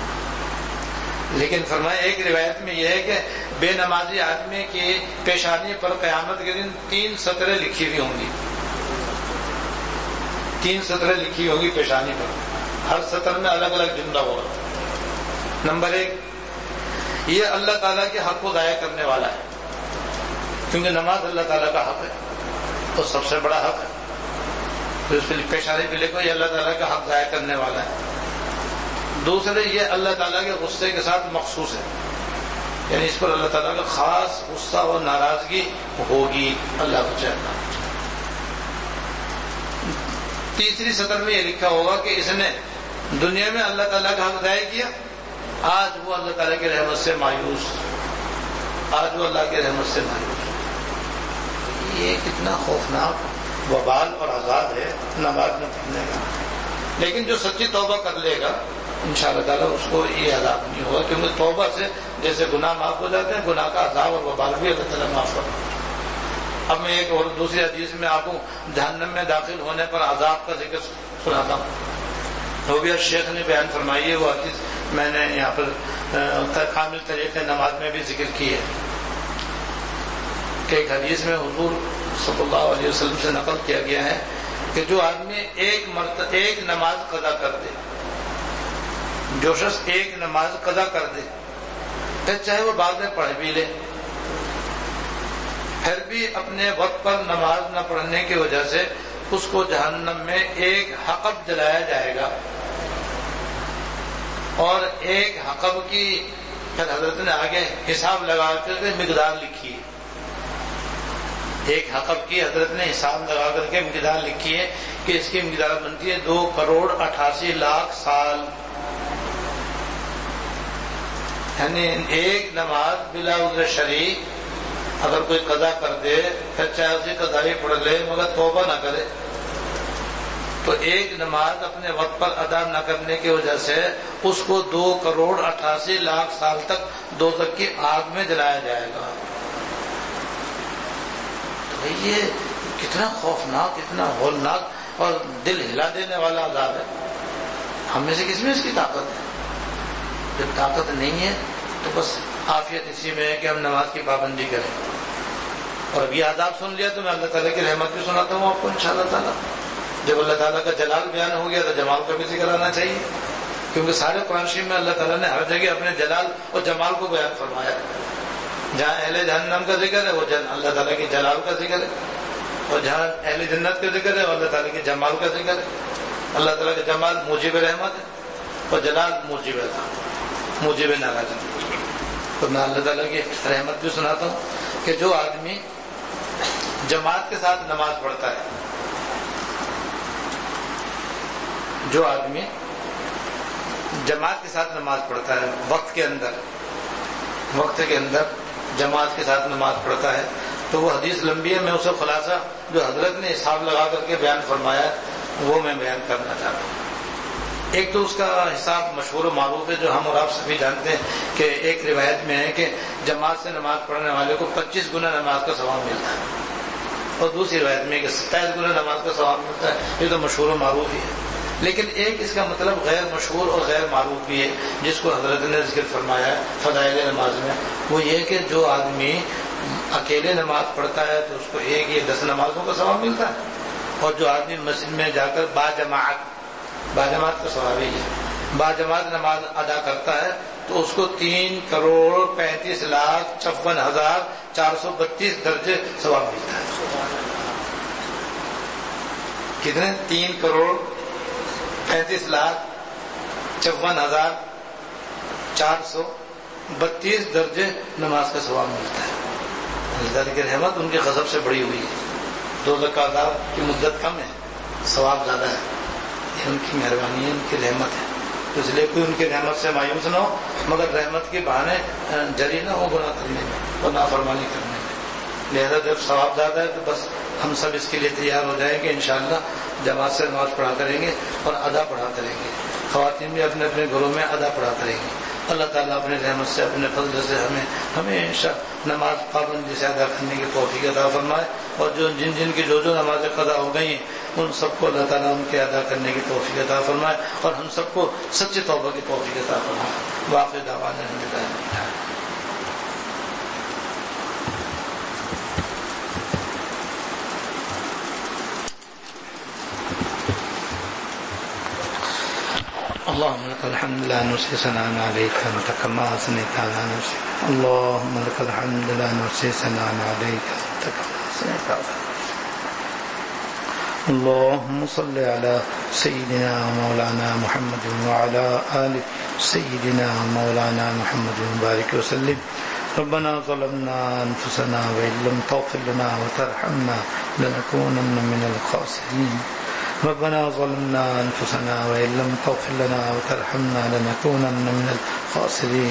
لیکن فرمایا ایک روایت میں یہ ہے کہ بے نمازی آدمی کی پیشانی پر قیامت کے دن 3 سطریں لکھی ہوئی ہوں گی. 3 سطریں لکھی ہوگی پیشانی پر, ہر سطر میں الگ الگ جملہ ہوگا. نمبر 1, یہ اللہ تعالیٰ کے حق کو ضائع کرنے والا ہے, کیونکہ نماز اللہ تعالیٰ کا حق ہے, تو سب سے بڑا حق ہے. تو اس پہ پیشانی پہ لکھو یہ اللہ تعالیٰ کا حق ضائع کرنے والا ہے. دوسرے, یہ اللہ تعالیٰ کے غصے کے ساتھ مخصوص ہے, یعنی اس پر اللہ تعالیٰ کا خاص غصہ اور ناراضگی ہوگی. اللہ بچائے. تیسری سطر میں یہ لکھا ہوگا کہ اس نے دنیا میں اللہ تعالیٰ کا حق ضائع کیا, آج وہ اللہ تعالیٰ کی رحمت سے مایوس, آج وہ اللہ کی رحمت سے مایوس. یہ کتنا خوفناک وبال اور عذاب ہے نماز میں پڑھنے کا. لیکن جو سچی توبہ کر لے گا انشاءاللہ تعالیٰ اس کو یہ عذاب نہیں ہوگا، کیونکہ توبہ سے جیسے گناہ معاف ہو جاتے ہیں، گناہ کا عذاب اور وبال بھی اللہ تعالیٰ معاف کرتا ہے۔ اب میں ایک اور دوسری حدیث میں آپ کو جہنم میں داخل ہونے پر عذاب کا ذکر سناتا ہوں، وہ بھی شیخ نے بیان فرمائی ہے۔ وہ حدیث میں نے یہاں پر کامل طریقے نماز میں بھی ذکر کی ہے کہ ایک حدیث میں حضور صلی اللہ علیہ وسلم سے نقل کیا گیا ہے کہ جو آدمی ایک نماز قضا کر دے، جو شخص ایک نماز قضا کر دے، پھر چاہے وہ بعد میں پڑھ بھی لے، پھر بھی اپنے وقت پر نماز نہ پڑھنے کی وجہ سے اس کو جہنم میں ایک حقب جلایا جائے گا، اور ایک حقب کی پھر حضرت نے آگے حساب لگا کر کے مقدار لکھی ہے، ایک حقب کی حضرت نے حساب لگا کر کے مقدار لکھی ہے کہ اس کی مقدار بنتی ہے 2,88,00,000 سال، یعنی ایک نماز بلا عذر شرعی اگر کوئی قضا کر دے، پھر چاہے اسی قضا ہی پڑھ لے مگر توبہ نہ کرے، تو ایک نماز اپنے وقت پر ادا نہ کرنے کی وجہ سے اس کو 2,88,00,000 سال تک دوزخ کی آگ میں جلایا جائے گا۔ تو یہ کتنا خوفناک، کتنا ہولناک اور دل ہلا دینے والا عذاب ہے۔ ہم میں سے کس میں اس کی طاقت ہے؟ جب طاقت نہیں ہے تو بس عافیت اسی میں ہے کہ ہم نماز کی پابندی کریں۔ اور اب یہ عذاب سن لیا تو میں اللہ تعالیٰ کی رحمت بھی سناتا ہوں آپ کو انشاءاللہ تعالیٰ۔ جب اللہ تعالیٰ کا جلال بیان ہو گیا تو جمال کا بھی ذکر آنا چاہیے، کیونکہ سارے قرآن شریف میں اللہ تعالیٰ نے ہر جگہ اپنے جلال اور جمال کو بیان فرمایا۔ جہاں اہل جہنم کا ذکر ہے وہ اللہ تعالیٰ کے جلال کا ذکر ہے، اور جہاں اہل جنت کا ذکر ہے وہ اللہ تعالیٰ کے جمال کا ذکر ہے۔ اللہ تعالیٰ کا جمال موجب رحمت ہے اور جلال موجب عذاب، موجب ناراضگی۔ تو میں اللہ تعالیٰ کی رحمت بھی سناتا ہوں کہ جو آدمی جماعت کے ساتھ نماز پڑھتا ہے، جو آدمی جماعت کے ساتھ نماز پڑھتا ہے، وقت کے اندر جماعت کے ساتھ نماز پڑھتا ہے، تو وہ حدیث لمبی ہے، میں اسے خلاصہ جو حضرت نے حساب لگا کر کے بیان فرمایا ہے وہ میں بیان کرنا چاہتا ہوں۔ ایک تو اس کا حساب مشہور و معروف ہے جو ہم اور آپ سبھی جانتے ہیں کہ ایک روایت میں ہے کہ جماعت سے نماز پڑھنے والے کو 25 گنا نماز کا ثواب ملتا ہے، اور دوسری روایت میں کہ 27 گنا نماز کا ثواب ملتا ہے۔ یہ تو مشہور و معروف ہی ہے، لیکن ایک اس کا مطلب غیر مشہور اور غیر معروف بھی ہے جس کو حضرت نے ذکر فرمایا ہے فضائل نماز میں، وہ یہ کہ جو آدمی اکیلے نماز پڑھتا ہے تو اس کو ایک یہ 10 نمازوں کا ثواب ملتا ہے، اور جو آدمی مسجد میں جا کر باجماعت کا ثواب ہے، باجماعت نماز ادا کرتا ہے تو اس کو 3,35,56,432 درجے ثواب ملتا ہے۔ کتنے؟ 3,35,56,432 درجے نماز کا ثواب ملتا ہے۔ اللہ تعالیٰ کی رحمت ان کے غضب سے بڑی ہوئی ہے، دوزخ کا عذاب کی مدت کم ہے، ثواب زیادہ ہے، یہ ان کی مہربانی ہے، ان کی رحمت ہے۔ تو اس لیے کوئی ان کی رحمت سے مایوس نہ ہو، مگر رحمت کے بہانے جری نہ ہو گناہ کرنے میں اور نافرمانی کرنے میں۔ لہذا جب ثواب زیادہ ہے تو بس ہم سب اس کے لیے تیار ہو جائیں کہ انشاءاللہ جماعت سے نماز پڑھا کریں گے اور ادا پڑھا کریں گے، خواتین بھی اپنے اپنے گھروں میں ادا پڑھا کریں گے۔ اللہ تعالیٰ اپنے رحمت سے، اپنے فضل سے ہمیں ہمیشہ نماز پابندی سے ادا کرنے کی توفیق عطا فرمائے، اور جن کی جو نمازیں قضا ہو گئی ہیں ان سب کو اللہ تعالیٰ ان کے ادا کرنے کی توفیق عطا فرمائے، اور ہم سب کو سچی توبہ کی توفیق عطا فرمائے۔ واقع دعوانا الحمدللہ۔ اللهم لك الحمد لا نحصي ثناء عليك أنت كما أثنيت على نفسك، اللهم لك الحمد لا نحصي ثناء عليك أنت كما أثنيت على نفسك، اللهم صل على سيدنا ومولانا محمد وعلى آل سيدنا ومولانا محمد وبارك وسلم۔ ربنا ظلمنا أنفسنا وإن لم تغفر لنا وترحمنا لنكونن من الخاسرين، ربنا ظلمنا أنفسنا وإن لم تغفر لنا وترحمنا لنكونن من الخاسرين،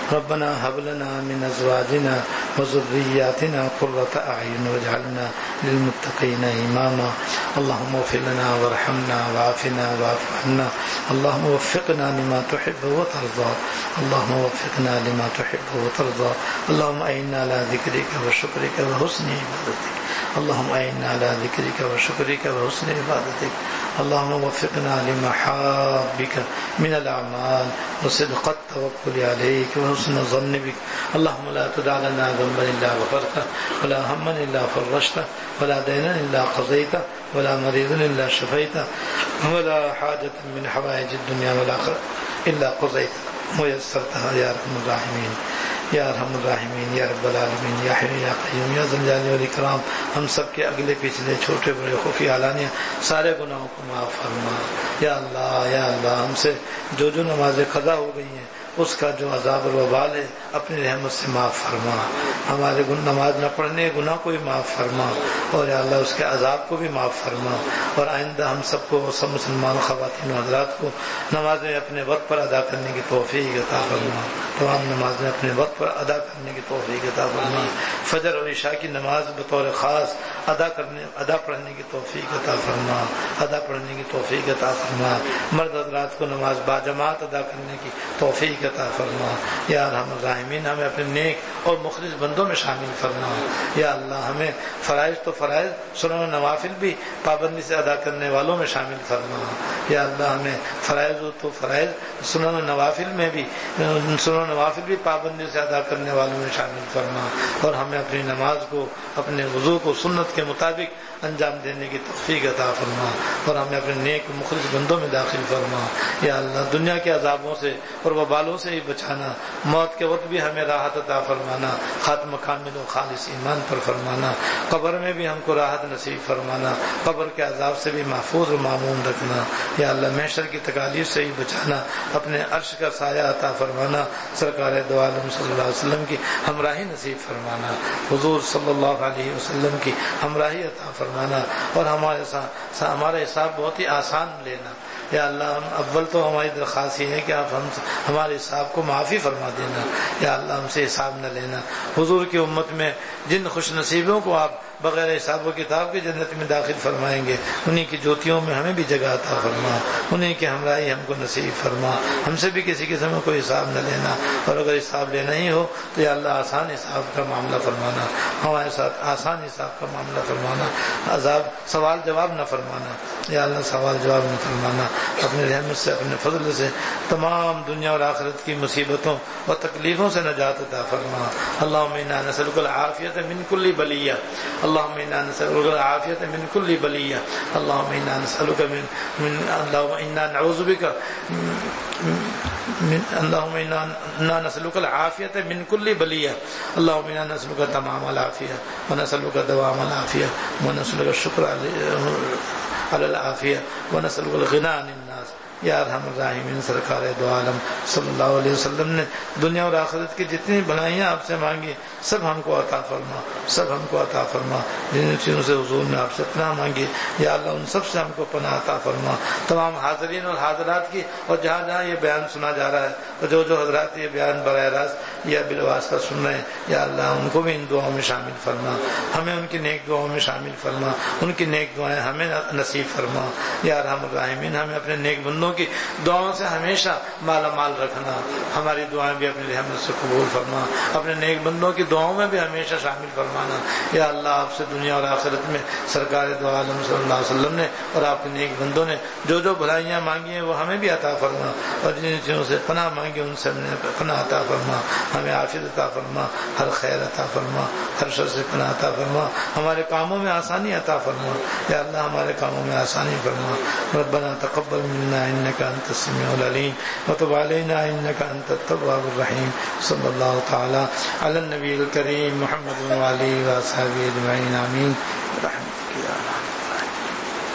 ربنا هب لنا من ازواجنا وذرياتنا قرة اعين واجعلنا للمتقين اماما اللهم اغفر لنا وارحمنا وعافنا واعف عنا اللهم وفقنا لما تحب وترضى اللهم وفقنا لما تحب وترضى اللهم اعنا على ذكرك وشكرك وحسن عبادتك اللهم اعنا على ذكرك وشكرك وحسن عبادتك اللهم وفقنا لمحابك من الاعمال وصدق التوكل عليك وحسن الظن بك اللهم لا تدع لنا ذنبا الا غفرته ولا هما الا فرجته ولا دينا الا قضيته ولا مريضا الا شفيته ولا حاجة من حوائج الدنيا والآخرة الا قضيتها ويسرتها يا ارحم الراحمين یا ارحم الراحمین یا رب العالمین یا حی یا قیوم یا ذی الجلال والاکرام. ہم سب کے اگلے پچھلے چھوٹے بڑے خفیہ علانیہ سارے گناہوں کو معاف فرما. یا اللہ ہم سے جو نمازیں قضا ہو گئی ہیں اس کا جو عذاب اور وبال ہے اپنی رحمت سے معاف فرما. ہمارے نماز نہ پڑھنے گناہ کو بھی معاف فرما اور یا اللہ اس کے عذاب کو بھی معاف فرما. اور آئندہ ہم سب کو سب مسلمان خواتین و حضرات کو نمازیں اپنے وقت پر ادا کرنے کی توفیق عطا فرما. تمام نمازیں اپنے وقت پر ادا کرنے کی توفیق عطا فرما. فجر اور عشاء کی نماز بطور خاص ادا پڑھنے کی توفیق عطا فرما. ادا پڑھنے کی توفیق عطا فرما. مرد حضرات کو نماز باجماعت ادا کرنے کی توفیق عطا فرما. یا ارحم الراحمین ہمیں اپنے نیک اور مخلص بندوں میں شامل فرما. یا اللہ ہمیں فرائض تو فرائض سنن و نوافل بھی پابندی سے ادا کرنے والوں میں شامل فرما. یا اللہ ہمیں فرائض تو فرائض سنن و نوافل میں بھی پابندی سے ادا کرنے والوں میں شامل فرما. اور ہمیں اپنی نماز کو اپنے وضو کو سنت کے مطابق انجام دینے کی توفیق عطا فرما. اور ہمیں اپنے نیک مخلص بندوں میں داخل فرما. یا اللہ دنیا کے عذابوں سے اور وبالوں سے ہی بچانا. موت کے وقت بھی ہمیں راحت عطا فرمانا. خاتمہ کامل و خالص ایمان پر فرمانا. قبر میں بھی ہم کو راحت نصیب فرمانا. قبر کے عذاب سے بھی محفوظ و معمون رکھنا. یا اللہ محشر کی تکالیف سے ہی بچانا. اپنے عرش کا سایہ عطا فرمانا. سرکار دو عالم صلی اللہ علیہ وسلم کی ہمراہی نصیب فرمانا. حضور صلی اللہ علیہ وسلم کی ہمراہی عطا فرمانا. اور ہمارا حساب بہت ہی آسان لینا. یا اللہ اول تو ہماری درخواست یہ ہے کہ آپ ہمارے حساب کو معافی فرما دینا. یا اللہ ہم سے حساب نہ لینا. حضور کی امت میں جن خوش نصیبوں کو آپ بغیر حساب و کتاب کی جنت میں داخل فرمائیں گے انہی کی جوتیوں میں ہمیں بھی جگہ عطا فرما. انہی کی ہمراہی ہم کو نصیب فرما. ہم سے بھی کسی قسم میں کوئی حساب نہ لینا. اور اگر حساب لینا ہی ہو تو یا اللہ آسان حساب کا معاملہ فرمانا. ہمارے ساتھ آسان حساب کا معاملہ فرمانا. عذاب سوال جواب نہ فرمانا. یا اللہ سوال جواب نہ فرمانا. اپنے رحمت سے اپنے فضل سے تمام دنیا اور آخرت کی مصیبتوں اور تکلیفوں سے نجات عطا فرما. اللہم انا نسألک العافیۃ من کل بلیہ. اللہم انا نسألک العافیۃ من کل بلیہ. اللہم انا نسألک اللہم انا نعوذ بک اللہم انا نسألک العافیۃ من کل بلیہ. اللہم انا نسألک تمام العافیہ ونسألک دوام العافیہ ونسألک الشکر علی العافیہ ونسألک الغنی عن الناس. یا ارحم الراحمین سرکار دو عالم صلی اللہ علیہ وسلم نے دنیا اور آخرت کی جتنی بھلائیاں آپ سے مانگی سب ہم کو عطا فرما. سب ہم کو عطا فرما. جن چیزوں سے حضور نے آپ سے پناہ مانگی یا اللہ ان سب سے ہم کو پناہ عطا فرما. تمام حاضرین اور حاضرات کی اور جہاں جہاں یہ بیان سنا جا رہا ہے اور جو حضرات یہ بیان براہ راست یا بالواسطہ سن رہے ہیں یا اللہ ان کو بھی ان دعاؤں میں شامل فرما. ہمیں ان کی نیک دعاؤں میں شامل فرما. ان کی نیک دعائیں ہمیں نصیب فرما. یا ارحم الراحمین ہمیں اپنے نیک بندوں کی دعاؤں سے ہمیشہ مالا مال رکھنا. ہماری دعائیں بھی اپنی رحمت سے قبول فرما. اپنے نیک بندوں کی دعاؤں میں بھی ہمیشہ شامل فرمانا. یا اللہ آپ سے دنیا اور آخرت میں سرکار دو عالم صلی اللہ علیہ وسلم نے اور آپ کے نیک بندوں نے جو بھلائیاں مانگی ہیں وہ ہمیں بھی عطا فرما. اور جن چیزوں سے پناہ مانگی ان سے پناہ عطا فرما. ہمیں عافیت عطا فرما. ہر خیر عطا فرما. ہر شر سے پناہ عطا فرما. ہمارے کاموں میں آسانی عطا فرما. یا اللہ ہمارے کاموں میں آسانی فرما. ربنا تقبل منا انك انت السميع العليم وتب علينا انك انت التواب الرحيم. صلى الله تعالى على النبي الكريم محمد وعلى اله وصحبه اجمعين. آمين.